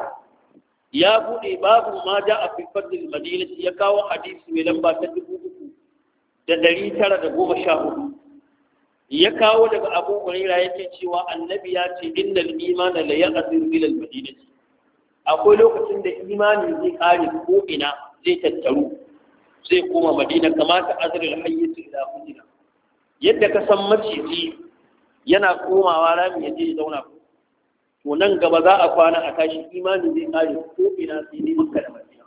ya bude babu ma a fi fadlil Madina ya kawo hadisi mai lamba ta dubu uku da ɗari tara da goma sha hudu. Ya kawo daga Abu Hurairah yake cewa annabi ya ce innal imana la ya'ziru ila al-madinati akwai lokacin da imani zai kare ko ina zai tattaru zai koma Madina kamata azrul hayyati ila hujra yadda ka san maciji yana komawa rami ya je zauna to nan gaba za a kwana a tashi imani zai kare ko ina sai ne Makka da Madina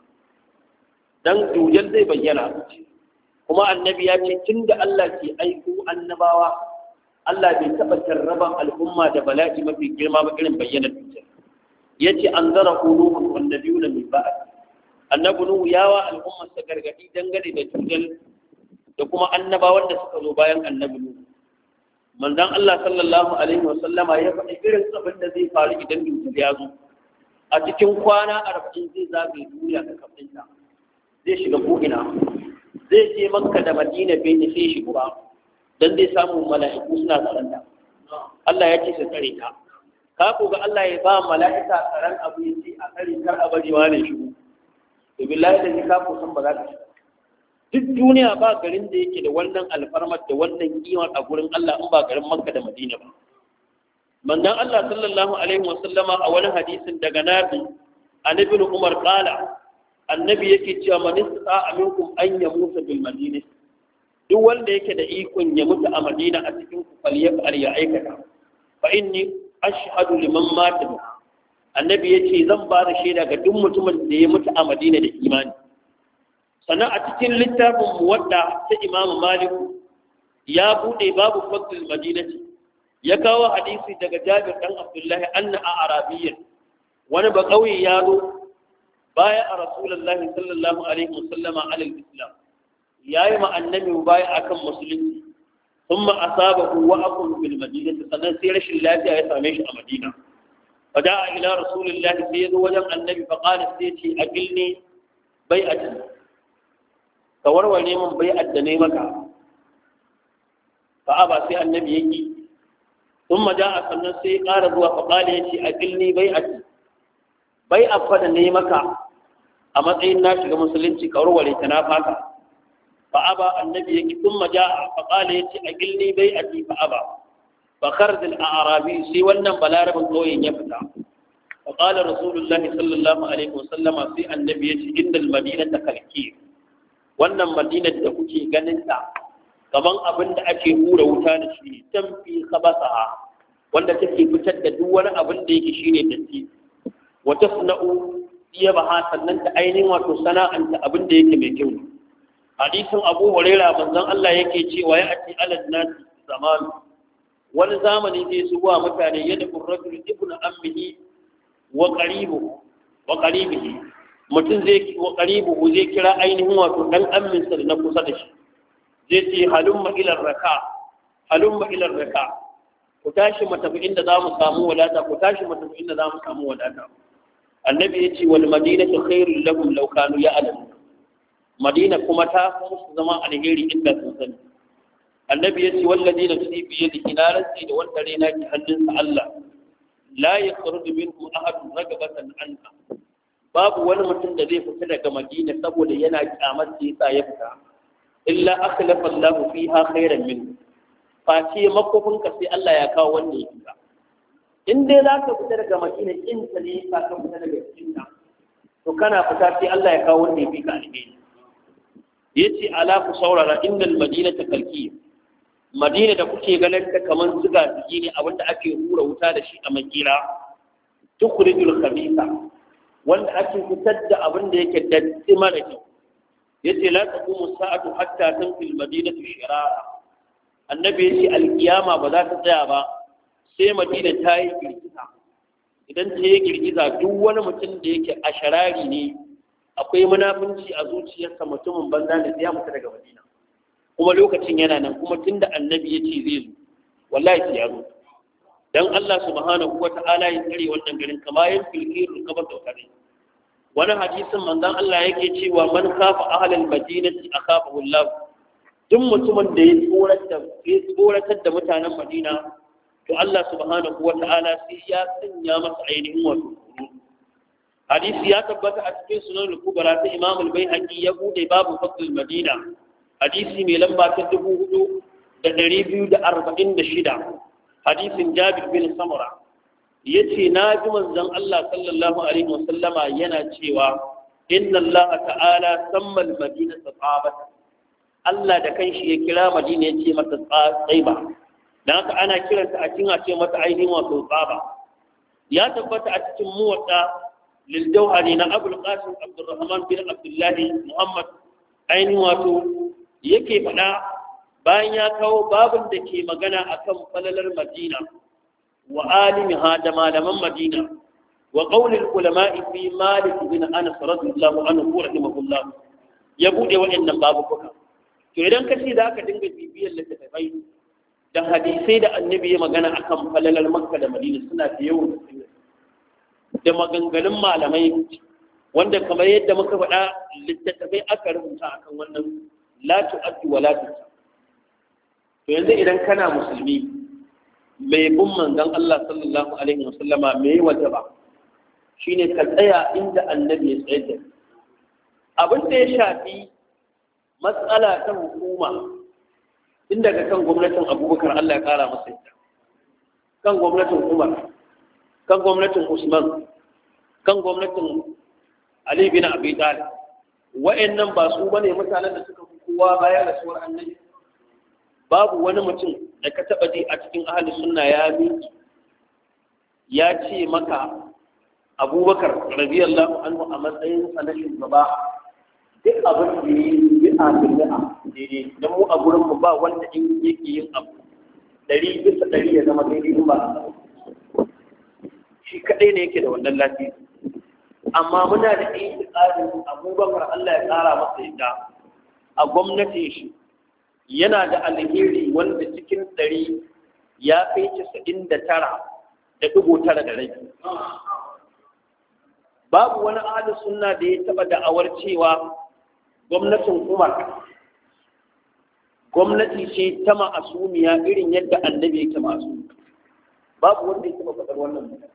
dan dujal zai bayyana kuma annabi ya ce tunda Allah ke aiko annabawa Allah bai taɓa jarraban al'umma da bala'i mafi girma ba irin bayyanar dujjal. Ya ce an zara nuhu wanda biyu na mai ba'a. Annabi Nuhu ya wa al'ummar sa gargaɗi dangane da dujjal da kuma annabawan da suka zo bayan annabi Nuhu. Manzon Allah sallallahu alaihi wa sallama ya faɗi irin abin da zai faru idan dujjal ya zo. A cikin kwana arba'in zai zagaye duniya ta kafinta. Zai shiga ko'ina. Zai je Makka da Madina bai ne sai shiga ba. Dan zai samu mala'iku suna tsaranta Allah ya ce su tsare ta ka ko ga Allah ya ba mala'ika tsaron abu ya ce a tsare kar a bari wani shigo to billahi da ka ko san ba za ka shiga duk duniya ba garin da yake da wannan alfarmar da wannan kimar a gurin Allah in ba garin Makka da Madina ba. Manzon Allah sallallahu alaihi wasallama a wani hadisin daga Nabi an ibn Umar qala annabi yake cewa man istata minkum an yamuta bil madinah duk wanda yake da ikon ya mutu a Madina a cikin faliyar ya aikata fa inni ashhadu liman mata annabi yace zan ba da shaida ga duk mutumin da ya mutu a Madina da imani. Sannan a cikin littafin muwadda ta Imam Malik ya bude babu fadlil madinati ya kawo hadisi daga Jabir dan Abdullah anna a arabiyyan wani ba kauye ya zo baya a rasulullahi sallallahu alaihi wasallama alal islam yayi ma annabi baya akan musulunci thumma asabahu wa aqul bil madinati sannan sai rashin lafiya ya same shi a madina fada'a ila rasulillahi sai yazo wajen annabi fa qala sai ce aqilni bai'atan ka warware min bai'at da ne maka fa aba sai annabi yake thumma ja'a sannan sai ƙara zuwa fa qala yace aqilni bai'ati bai'a fa da ne maka a matsayin na shiga musulunci ka warware ta na faka fa aba annabi yake thumma ja'a fa qala yace aqilni bai'ati fa aba fa kharaj al-a'rabi sai wannan balarabin kauyen ya fita fa qala rasulullahi sallallahu alaihi wasallama sai annabi yace innal madinata kalkir wannan madinar da kuke ganin ta kaman abin da ake hura wuta da shi tamfi khabasaha wanda take fitar da duk wani abin da yake shine datti wa tasna'u iyabaha sannan ta ainihin wato sana'anta abin da yake mai kyau hadisin Abu Hurairah manzon Allah yake cewa ya ati alal nas zaman wani zamani zai zuwa mutane yadda rajul ibnu ammihi wa qaribuhu wa qaribihi mutum zai wa qaribuhu zai kira ainihin wato dan amminsa da na kusa da shi zai ce halumma ila raka halumma ila raka ku tashi mu tafi inda zamu samu wadata ku tashi mu tafi inda zamu samu wadata annabi yace wal madinatu khairul lahum law kanu ya'lamun madina kuma ta musu zama alheri inda sun sani annabi yace walladina fi bi yadihi narasi da wanda rena ki hannunsa Allah la yakhruju minhu ahadun ragabatan anha babu wani mutum da zai fita daga madina saboda yana kyamar da yasa ya fita illa akhlafa Allah fiha khairan minhu face makofin ka sai Allah ya kawo wanda ya fita in dai za ka fita daga madina in ta ne ka fita daga cikin ta to kana fita sai Allah ya kawo wanda ya fi ka alheri yace ala ku saurara innal madinata kalki madina da kuke ganin ta kaman zuga zugi ne abinda ake hura wuta da shi a makira tukhrijul khabitha wanda ake fitar da abinda yake datti mara kyau yace la taqumu sa'atu hatta tanfil madinatu shirara annabi yace alkiyama ba za ta tsaya ba sai madina ta yi girgiza idan ta yi girgiza duk wani mutum da yake a sharari ne akwai munafunci a zuciyarsa mutumin banza da ya mutu daga madina kuma lokacin yana nan kuma tunda annabi ya ce zai zo wallahi sai ya zo dan Allah subhanahu wata'ala ya tsare wannan garin kama yin filkir kabar da kare wani hadisin manzon Allah yake cewa man khafa ahlal madinati akhafahu Allah duk mutumin da ya tsoratar ya tsoratar da mutanen Madina to Allah subhanahu wata'ala sai ya sanya masa ainihin wato hadisi ya tabbata a cikin sunan al-kubra ta Imam al-Baihaqi ya bude babu fadl Madina hadisi mai lamba ta dubu hudu da ɗari biyu da arba'in da shida hadisin Jabir bin Samura yace na ji manzon Allah sallallahu alaihi wasallama yana cewa inna Allah ta'ala samma al-Madina tsabata Allah da kanshi ya kira Madina yace mata tsaiba dan haka ana kiranta a cikin a ce mata ainihin wato tsaba ya tabbata a cikin muwatta للجوهري نا أبو القاسم عبد الرحمن بن عبد الله محمد أين واتو yake faɗa bayan ya kawo babin da ke magana akan falalar Madina wa alimiha da malaman Madina wa qaulil ulama'i fi Malik bin Anas radiyallahu anhu rahimahullah ya bude wa'annan babuka to idan ka ce da aka dinga bibiyar littattafai da hadisai da annabi ya magana akan falalar Makka da Madina suna da yawan da maganganun malamai wanda kamar yadda muka faɗa littattafai aka rubuta akan wannan la tu'addu wa la tuhsa to yanzu idan kana musulmi mai bin manzon Allah sallallahu alaihi wasallama mai wajaba shine ka tsaya inda annabi ya tsaya da abin da ya shafi matsala ta hukuma tun daga kan gwamnatin Abubakar Allah ya kara masa ita kan gwamnatin Umar kan gwamnatin Usman kan gwamnatin Ali bin Abi Talib wa'annan ba su bane mutanen da suka fi kowa bayan rasuwar annabi babu wani mutum da ka taba ji a cikin ahli sunna ya miki ya ce maka Abubakar radiyallahu anhu a matsayin sa na shugaba duk abin da yi bi'a bi'a daidai dan mu a gurin mu ba wanda in yake yin abu dari bisa dari ya zama daidai in ba shi kadai ne yake da wannan lafiya amma muna da itikadin Abubakar Allah ya tsara masa yadda a gwamnatin shi yana da alheri wanda cikin ɗari ya kai casa'in da tara da ɗigo tara da rai. Babu wani ahli sunna da ya taɓa da'awar cewa gwamnatin Umar gwamnati ce ta ma'asumiya irin yadda annabi yake ma'asumi. Babu wanda ya taɓa faɗar wannan magana.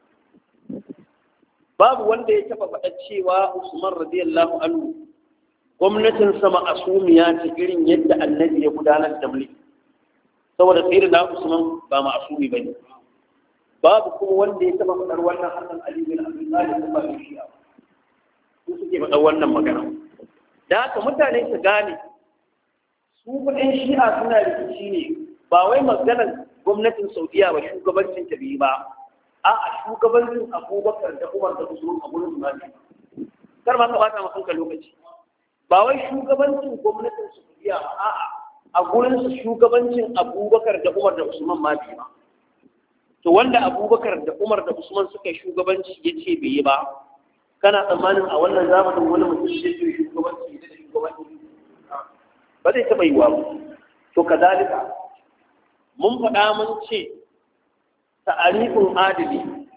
Babu wanda ya taɓa faɗar cewa Usman radiyallahu anhu gwamnatin sama asumiya ce irin yadda annabi ya gudanar da mulki, saboda sai da Usman ba ma'asumi bane. Babu kuma wanda ya taba faɗar wannan Hassan Ali bin Abi Talib ba shi ba, su suke faɗar wannan magana. Da haka mutane su gane su kuɗin shi'a suna rikici ne ba wai maganar gwamnatin Saudiya ba shugabancin ta biyu ba, a'a shugabancin Abubakar da Umar da Usman a gurin Umar. Kar ma ka bata maka kanka lokaci. Ba wai shugabancin gwamnatin Saudiya ba, a'a a gurin su shugabancin Abubakar da Umar da Usman ma bai ba. To wanda Abubakar da Umar da Usman suka yi shugabanci ya ce bai yi ba, kana tsammanin a wannan zamanin wani mutum zai yi shugabanci da shugabanci ba zai taɓa yi wa ba. To kazalika mun faɗa mun ce ta'arifin adili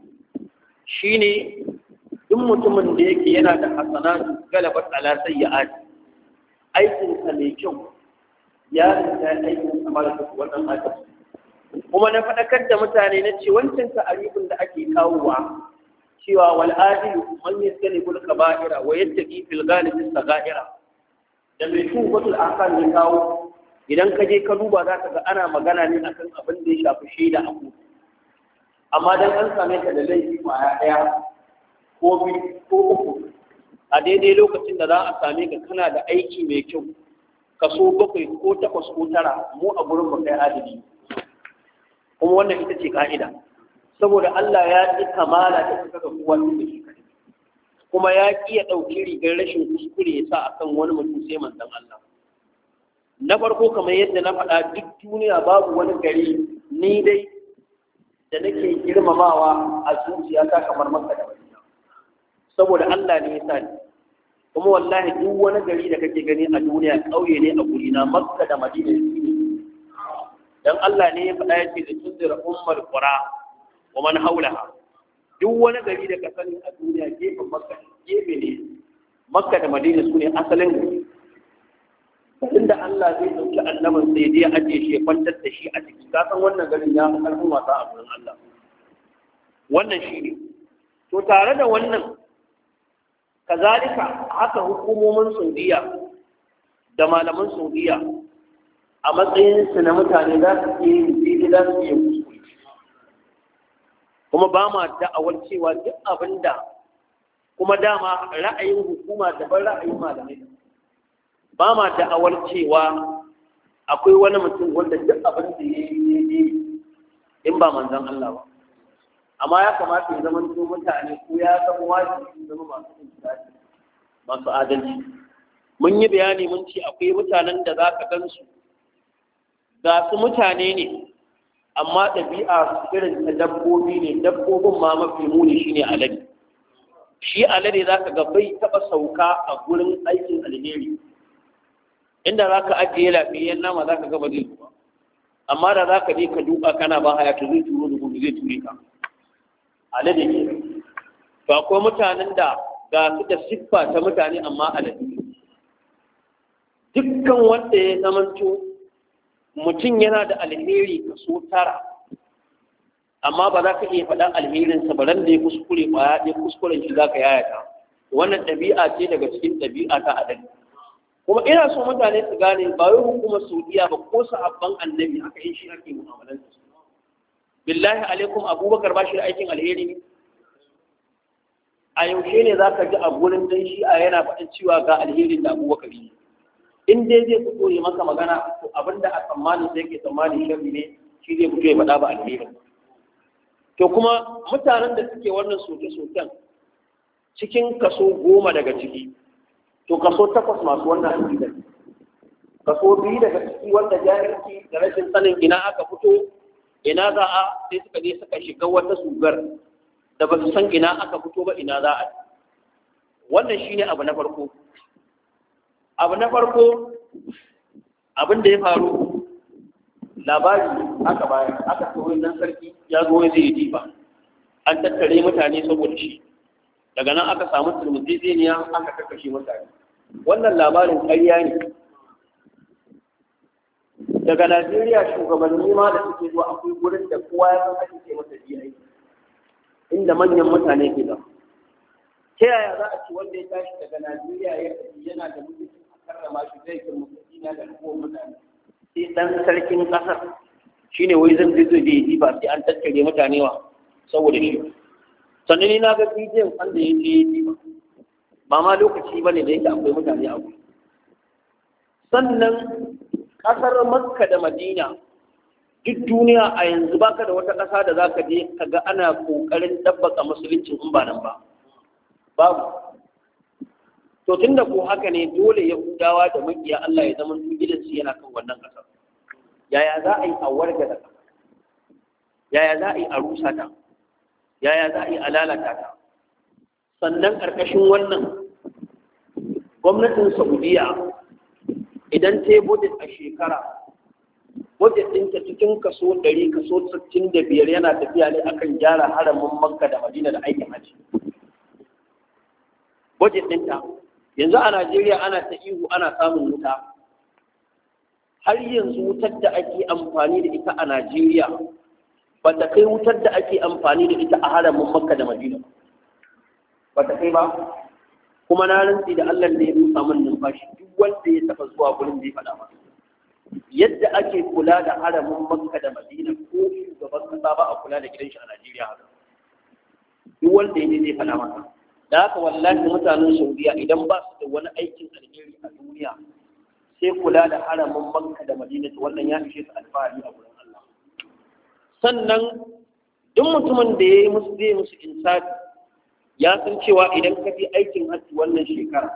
shine duk mutumin da yake yana da hasanatu galabat ala sayyi'at, aikinsa mai kyau ya rinta aikin sama da wannan adalci. Kuma na faɗakar da mutane na ce wancan ta'arifin da ake kawowa cewa wal adilu man yastanibu al kaba'ira wa yattaqi fil ghalibi sagaira, da mai shugabatul ahkam ya kawo idan ka je ka duba za ka ga ana magana ne akan abin da ya shafi shaida a kotu, amma dan an same ka da laifi kwaya ɗaya ko biyu ko uku a daidai lokacin da za a same ka kana da aiki mai kyau kaso bakwai ko takwas ko tara, mu a gurin ba kai adali. Kuma wannan ita ce ka'ida, saboda Allah ya ƙi kamala da suka ga kowa da shi kai, kuma ya ƙi ya ɗauki rigar rashin kuskure ya sa akan wani mutum sai manzon Allah. Na farko kamar yadda na faɗa duk duniya babu wani gari ni dai da nake girmamawa a zuciyata kamar Makka da Madina, saboda Allah ne ya sa ni. Kuma wallahi duk wani gari da kake gani a duniya ƙauye ne a gurina, Makka da Madina ne. Dan Allah ne ya faɗa yake da tunzira ummul qura wa man haulaha. Duk wani gari da ka sani a duniya gefen Makka gefe ne, Makka da Madina su ne asalin gari. Inda Allah zai dauki annabin sai dai aje shi ya kwantar da shi a ciki, ka san wannan garin ya fi karfin wasa a gurin Allah. Wannan shi ne. To tare da wannan kazalika haka hukumomin Saudiya da malaman Saudiya a matsayinsu na mutane za su iya yin daidai za su iya kuskure, kuma ba ma da'awar cewa duk abin da kuma dama ra'ayin hukuma daban ra'ayin malamai, ba ma da'awar cewa akwai wani mutum wanda duk abin da ya yi daidai in ba manzon Allah ba, amma ya kamata ya zama to mutane ko ya zama wajibi su zama masu insani masu adalci. Mun yi bayani mun ce akwai mutanen da za ka gansu ga su mutane ne amma ɗabi'a irin ta dabbobi ne, dabbobin ma mafi muni shine alade. Shi alade za ka ga bai taɓa sauka a gurin aikin alheri, inda za ka ajiye lafiyayyen nama za ka gaba zai zuwa, amma da za ka je ka duka kana ba haya to zai turo da gudu zai ture ka. Alade ne. To akwai mutanen da ga su da siffa ta mutane amma alade. Dukkan wanda ya zamanto mutum yana da alheri kaso tara, amma ba za ka iya faɗan alherinsa ba, ran da ya kuskure ba ya kuskuren shi za ka yayata. Wannan ɗabi'a ce daga cikin ɗabi'a ta adali. Kuma ina so mutane su gane ba wai hukumar Saudiya ba ko sahabban annabi haka yin shi ake mu'amalantar su. Billahi alaikum Abubakar ba shi da aikin alheri ne? A yaushe ne za ka ji a gurin dan shi a yana faɗin cewa ga alherin da Abubakar yi? In dai zai fito ya maka magana to abinda a tsammanin sai ke tsammanin sharri ne shi zai fito ya faɗa ba alherin. To kuma mutanen da suke wannan soke-soken cikin kaso goma daga ciki, to kaso takwas masu wannan aƙidar, kaso biyu daga ciki wanda jahilci da rashin sanin ina aka fito ina za a sai suka je suka shiga wata sugar da ba su san ina aka fito ba ina za a. wannan shine abu na farko. Abu na farko abin da ya faru labari aka bayar aka so wannan sarki ya zo zai yi ba an tattare mutane saboda shi daga nan aka samu turmuziziniya aka kakkashe mutane. Wannan labarin ƙarya ne. Daga Najeriya shugabanni ma da suke zuwa akwai gurin da kowa ya san ake ce masa D I inda manyan mutane ke da. Ta yaya za a ci wanda ya tashi daga Najeriya ya tafi yana da mutunci a karrama shi zai kai mutunci na da kowa mutane. Sai dan sarkin ƙasar shine wai zan zai zai yi ba sai an tattare mutane wa saboda shi. Sannan ni na ga bidiyon wanda ya je yi ba. Ba ma lokaci bane da yake akwai mutane a wuri. Sannan ƙasar Makka da Madina duk duniya a yanzu baka da wata ƙasa da za ka je ka ga ana ƙoƙarin ɗabbaka musuluncin in ba nan ba babu. To tunda ko haka ne dole Yahudawa da makiya Allah ya zama su gidansu yana kan wannan ƙasar. Yaya za a yi a warga da ƙasa? Yaya za a yi a rusa ta? Yaya za a yi a lalata ta? Sannan ƙarƙashin wannan gwamnatin Saudiya idan ta yi budget a shekara budget ɗinta cikin kaso ɗari kaso sittin da biyar yana tafiya ne akan gyara haramin Makka da Madina da aikin haji. Budget ɗinta yanzu a Najeriya ana ta ihu ana samun wuta, har yanzu wutar da ake amfani da ita a Najeriya ba ta kai wutar da ake amfani da ita a haramin Makka da Madina ba ta kai ba. Kuma na rantsi da Allah da ya rusa min numfashi duk wanda ya taɓa zuwa gurin da ya faɗa masa yadda ake kula da haramin Makka da Madina ko shugaban kasa ba a kula da gidan shi a Najeriya haka. Duk wanda ya je zai faɗa masa. Da haka wallahi mutanen Saudiya idan ba su da wani aikin alheri a duniya sai kula da haramin Makka da Madina to wannan ya ishe su alfahari a gurin Allah. Sannan duk mutumin da ya yi musu zai musu insafi ya san cewa idan ka fi aikin hajji wannan shekara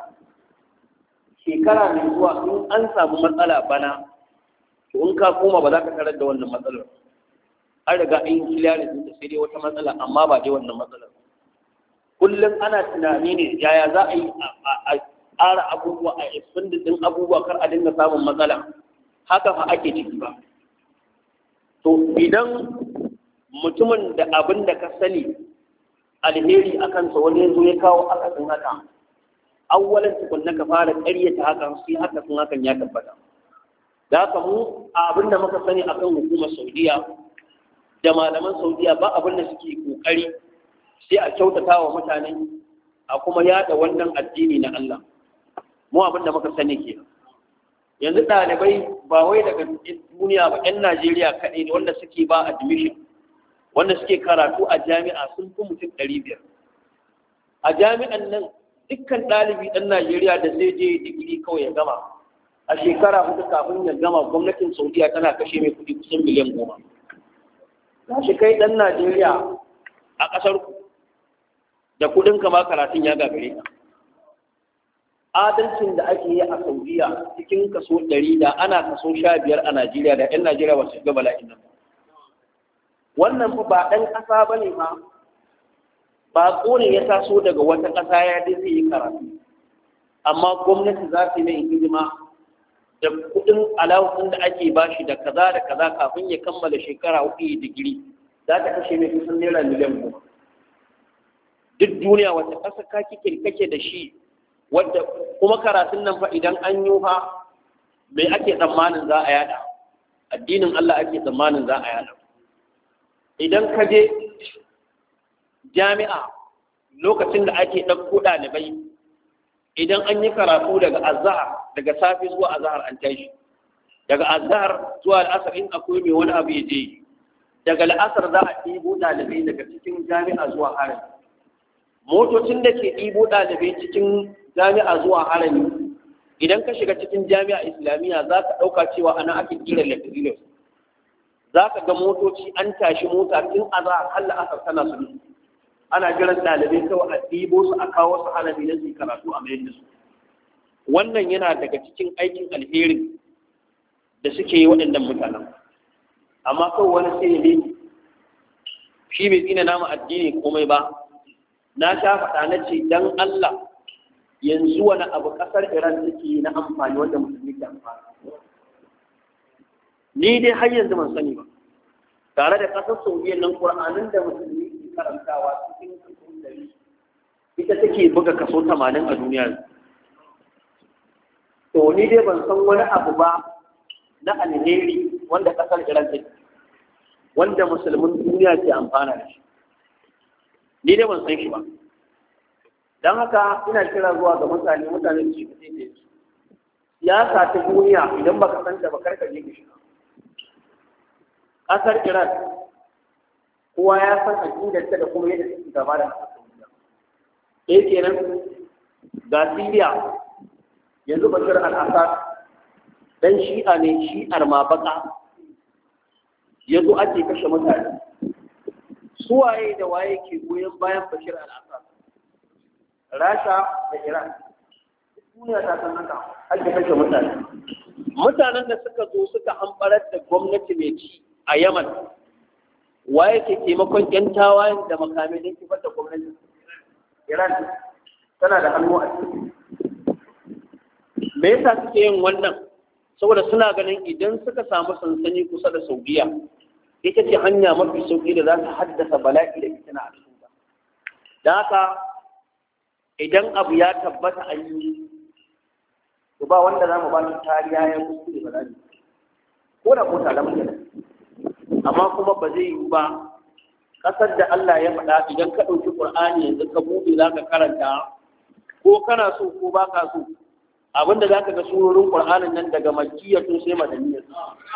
shekara mai zuwa in an samu matsala bana to in ka koma ba za ka tarar da wannan matsalar. An riga an yi kiliyarin da sai dai wata matsala amma ba dai wannan matsalar. Kullum ana tunani ne yaya za a yi a ƙara abubuwa a expanded din abubuwa kar a dinga samun matsala. Haka fa ake ciki ba. To idan mutumin da abin da ka sani alheri a kansa wani yanzu ya kawo akasin haka awwalan tukunna ka fara ƙaryata hakan sai akasin hakan ya tabbata. Da haka mu a abin da muka sani akan hukumar Saudiya da malaman Saudiya ba abin da suke kokari sai a kyautata wa mutane a kuma yada wannan addini na Allah. Mu abin da muka sani ke yanzu ɗalibai ba wai daga duniya ba 'yan Najeriya kaɗai ne wanda suke ba admission wanda suke karatu a jami'a sun fi mutum ɗari biyar. A jami'an nan dukkan ɗalibi ɗan Najeriya da zai je digiri kawai ya gama a shekara hudu kafin ya gama gwamnatin Saudiya tana kashe mai kuɗi kusan miliyan goma. Za shi kai ɗan Najeriya a ƙasar ku da kuɗin kama karatun ya gagare ka. Adalcin da ake yi a Saudiya cikin kaso ɗari da ana kaso sha biyar a Najeriya da 'yan Najeriya ba su ga bala'in nan. Wannan fa ba ɗan ƙasa ba ne ma, ba ne ya taso daga wata ƙasa ya dai zai yi karatu, amma gwamnati za su yi hidima da kuɗin alawun da ake bashi da kaza da kaza kafin ya kammala shekara hudu ya digiri za ta kashe mai kusan naira miliyan goma. Duk duniya wata ƙasa ka kike kake da shi wadda kuma karatun nan fa idan an yi fa mai ake tsammanin za a yada addinin Allah ake tsammanin za a yada. Idan ka je jami'a lokacin da ake ɗauko ɗalibai idan an yi karatu daga azhar daga safi zuwa azhar an tashi daga azhar zuwa al'asar in akwai mai wani abu ya je daga al'asar za a ɗibo ɗalibai daga cikin jami'a zuwa harami. Motocin da ke ɗibo ɗalibai cikin jami'a zuwa harami idan ka shiga cikin jami'a islamiyya za ka ɗauka cewa ana ake kira lecturers. Za ka ga motoci an tashi mota tun a za a kalla asar tana su ana jiran ɗalibai kawai a ɗibo su a kawo su halabi na su karatu a mayar da su. Wannan yana daga cikin aikin alherin da suke yi waɗannan mutanen. Amma kawai wani sai ya ne shi bai tsina nama addini komai ba. Na sha faɗa na ce dan Allah yanzu wani abu ƙasar Iran take na amfani wanda musulmi ke amfani. Ni dai har yanzu ban sani ba. Tare da ƙasar Saudiya nan Qur'anin da musulmi ke karantawa cikin kaso ɗari ita take buga kaso tamanin a duniya. To ni dai ban san wani abu ba na alheri wanda ƙasar Iran take wanda musulmin duniya ke amfana da shi. Ni dai ban san shi ba. Don haka ina kira zuwa ga mutane mutane su shiga cikin su. Siyasa ta duniya idan baka san ta ba karka je ka shiga. Ƙasar Iran kowa ya san aƙidar ta da kuma yadda take gaba da ƙasar Saudiya. Eh kenan ga Syria yanzu Bashar al-Assad dan shi'a ne shi'ar ma baka yanzu ake kashe mutane. Suwaye da waye ke goyon bayan Bashar al-Assad? Rasha da Iran. Duniya ta san haka ake kashe mutane. Mutanen da suka zo suka hambarar da gwamnati mai ci a Yaman, waye ke taimakon ƴan tawayen da makamai don kifar da gwamnati? Iran tana da hannu a ciki. Me yasa suke yin wannan? Saboda suna ganin idan suka samu sansani kusa da Saudiya, ita ce hanya mafi sauƙi da za ta haddasa bala'i da fitina a cikin ta. Da haka idan abu ya tabbata an yi, to ba wanda za mu ba shi kariya ya kuskure ba za mu ko da ko tare muke. Amma kuma ba zai yi ba ƙasar da Allah ya faɗa idan ka ɗauki Qur'ani yanzu ka buɗe za ka karanta ko kana so ko ba ka so abinda za ka ga surorin Qur'anin nan daga makkiyatun sai madaniyatun.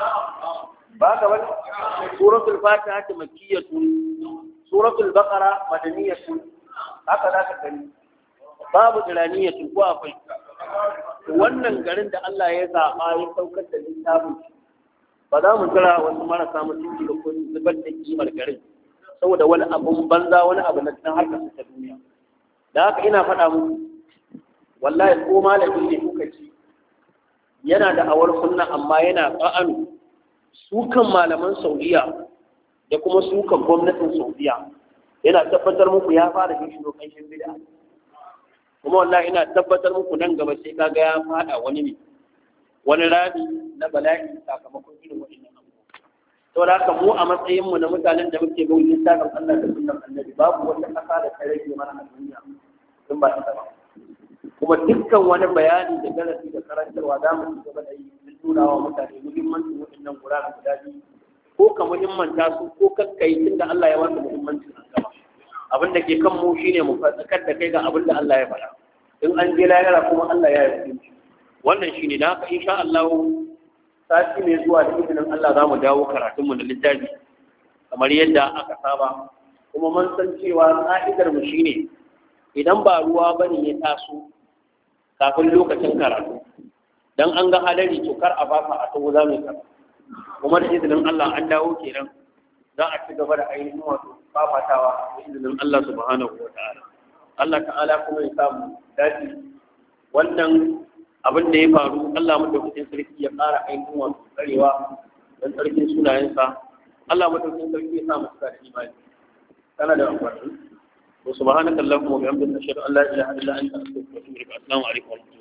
Ba ka wani suratul Fatiha ta makkiyatun, suratul Baqara madaniyatun, haka za ka gani. Babu iraniyatun ko akwai. Wannan garin da Allah ya zaɓa ya saukar da littafin ba za mu kira wasu marasa mutunci da kuma zubar da kimar garin saboda wani abun banza wani abu na cikin harkar ta duniya. Da haka ina faɗa muku wallahi ko malami ne kuka ci yana da awar sunna amma yana ƙa'anu sukan malaman Saudiya da kuma sukan gwamnatin Saudiya yana tabbatar muku ya fara yin shiro kanshin bid'a. Kuma wallahi ina tabbatar muku nan gaba sai kaga ya fada wani ne wani rami na bala'i sakamakon irin waɗannan abubuwa. Saboda haka mu a matsayin mu na mutanen da muke bin littafin Allah da sunnar Annabi babu wata ƙasa da ta rage mana a duniya in ba ta ba. Kuma dukkan wani bayani da darasi da karantarwa za mu ci gaba da yi don nuna wa mutane muhimmancin waɗannan guraren guda biyu ko ka muhimmanta su ko kakkai tunda Allah ya wasa muhimmancin an gaba. Abin da ke kan mu shine mu fatsakar da kai ga abin da Allah ya faɗa. In an je lahira kuma Allah ya yi wannan shine da haka insha Allah sati mai zuwa da izinin Allah za mu dawo karatun mu da littafi kamar yadda aka saba kuma mun san cewa ka'idar mu shine idan ba ruwa bane ya taso kafin lokacin karatu dan an ga hadari to kar a baka a tawo za mu karatu kuma da izinin Allah an dawo kenan za a ci gaba da ainihin wato fafatawa da izinin Allah subhanahu wa ta'ala. Allah ta'ala kuma ya samu dace wannan abin da ya faru Allah madaukakin sarki ya ƙara ainihin wato tsarewa don sarkin sunayensa. Allah madaukakin sarki ya samu suka da imani kana da amfani. Subhanakallahumma wa bihamdika ashhadu an la ilaha illa anta astaghfiruka wa atubu ilaik. Assalamu alaikum.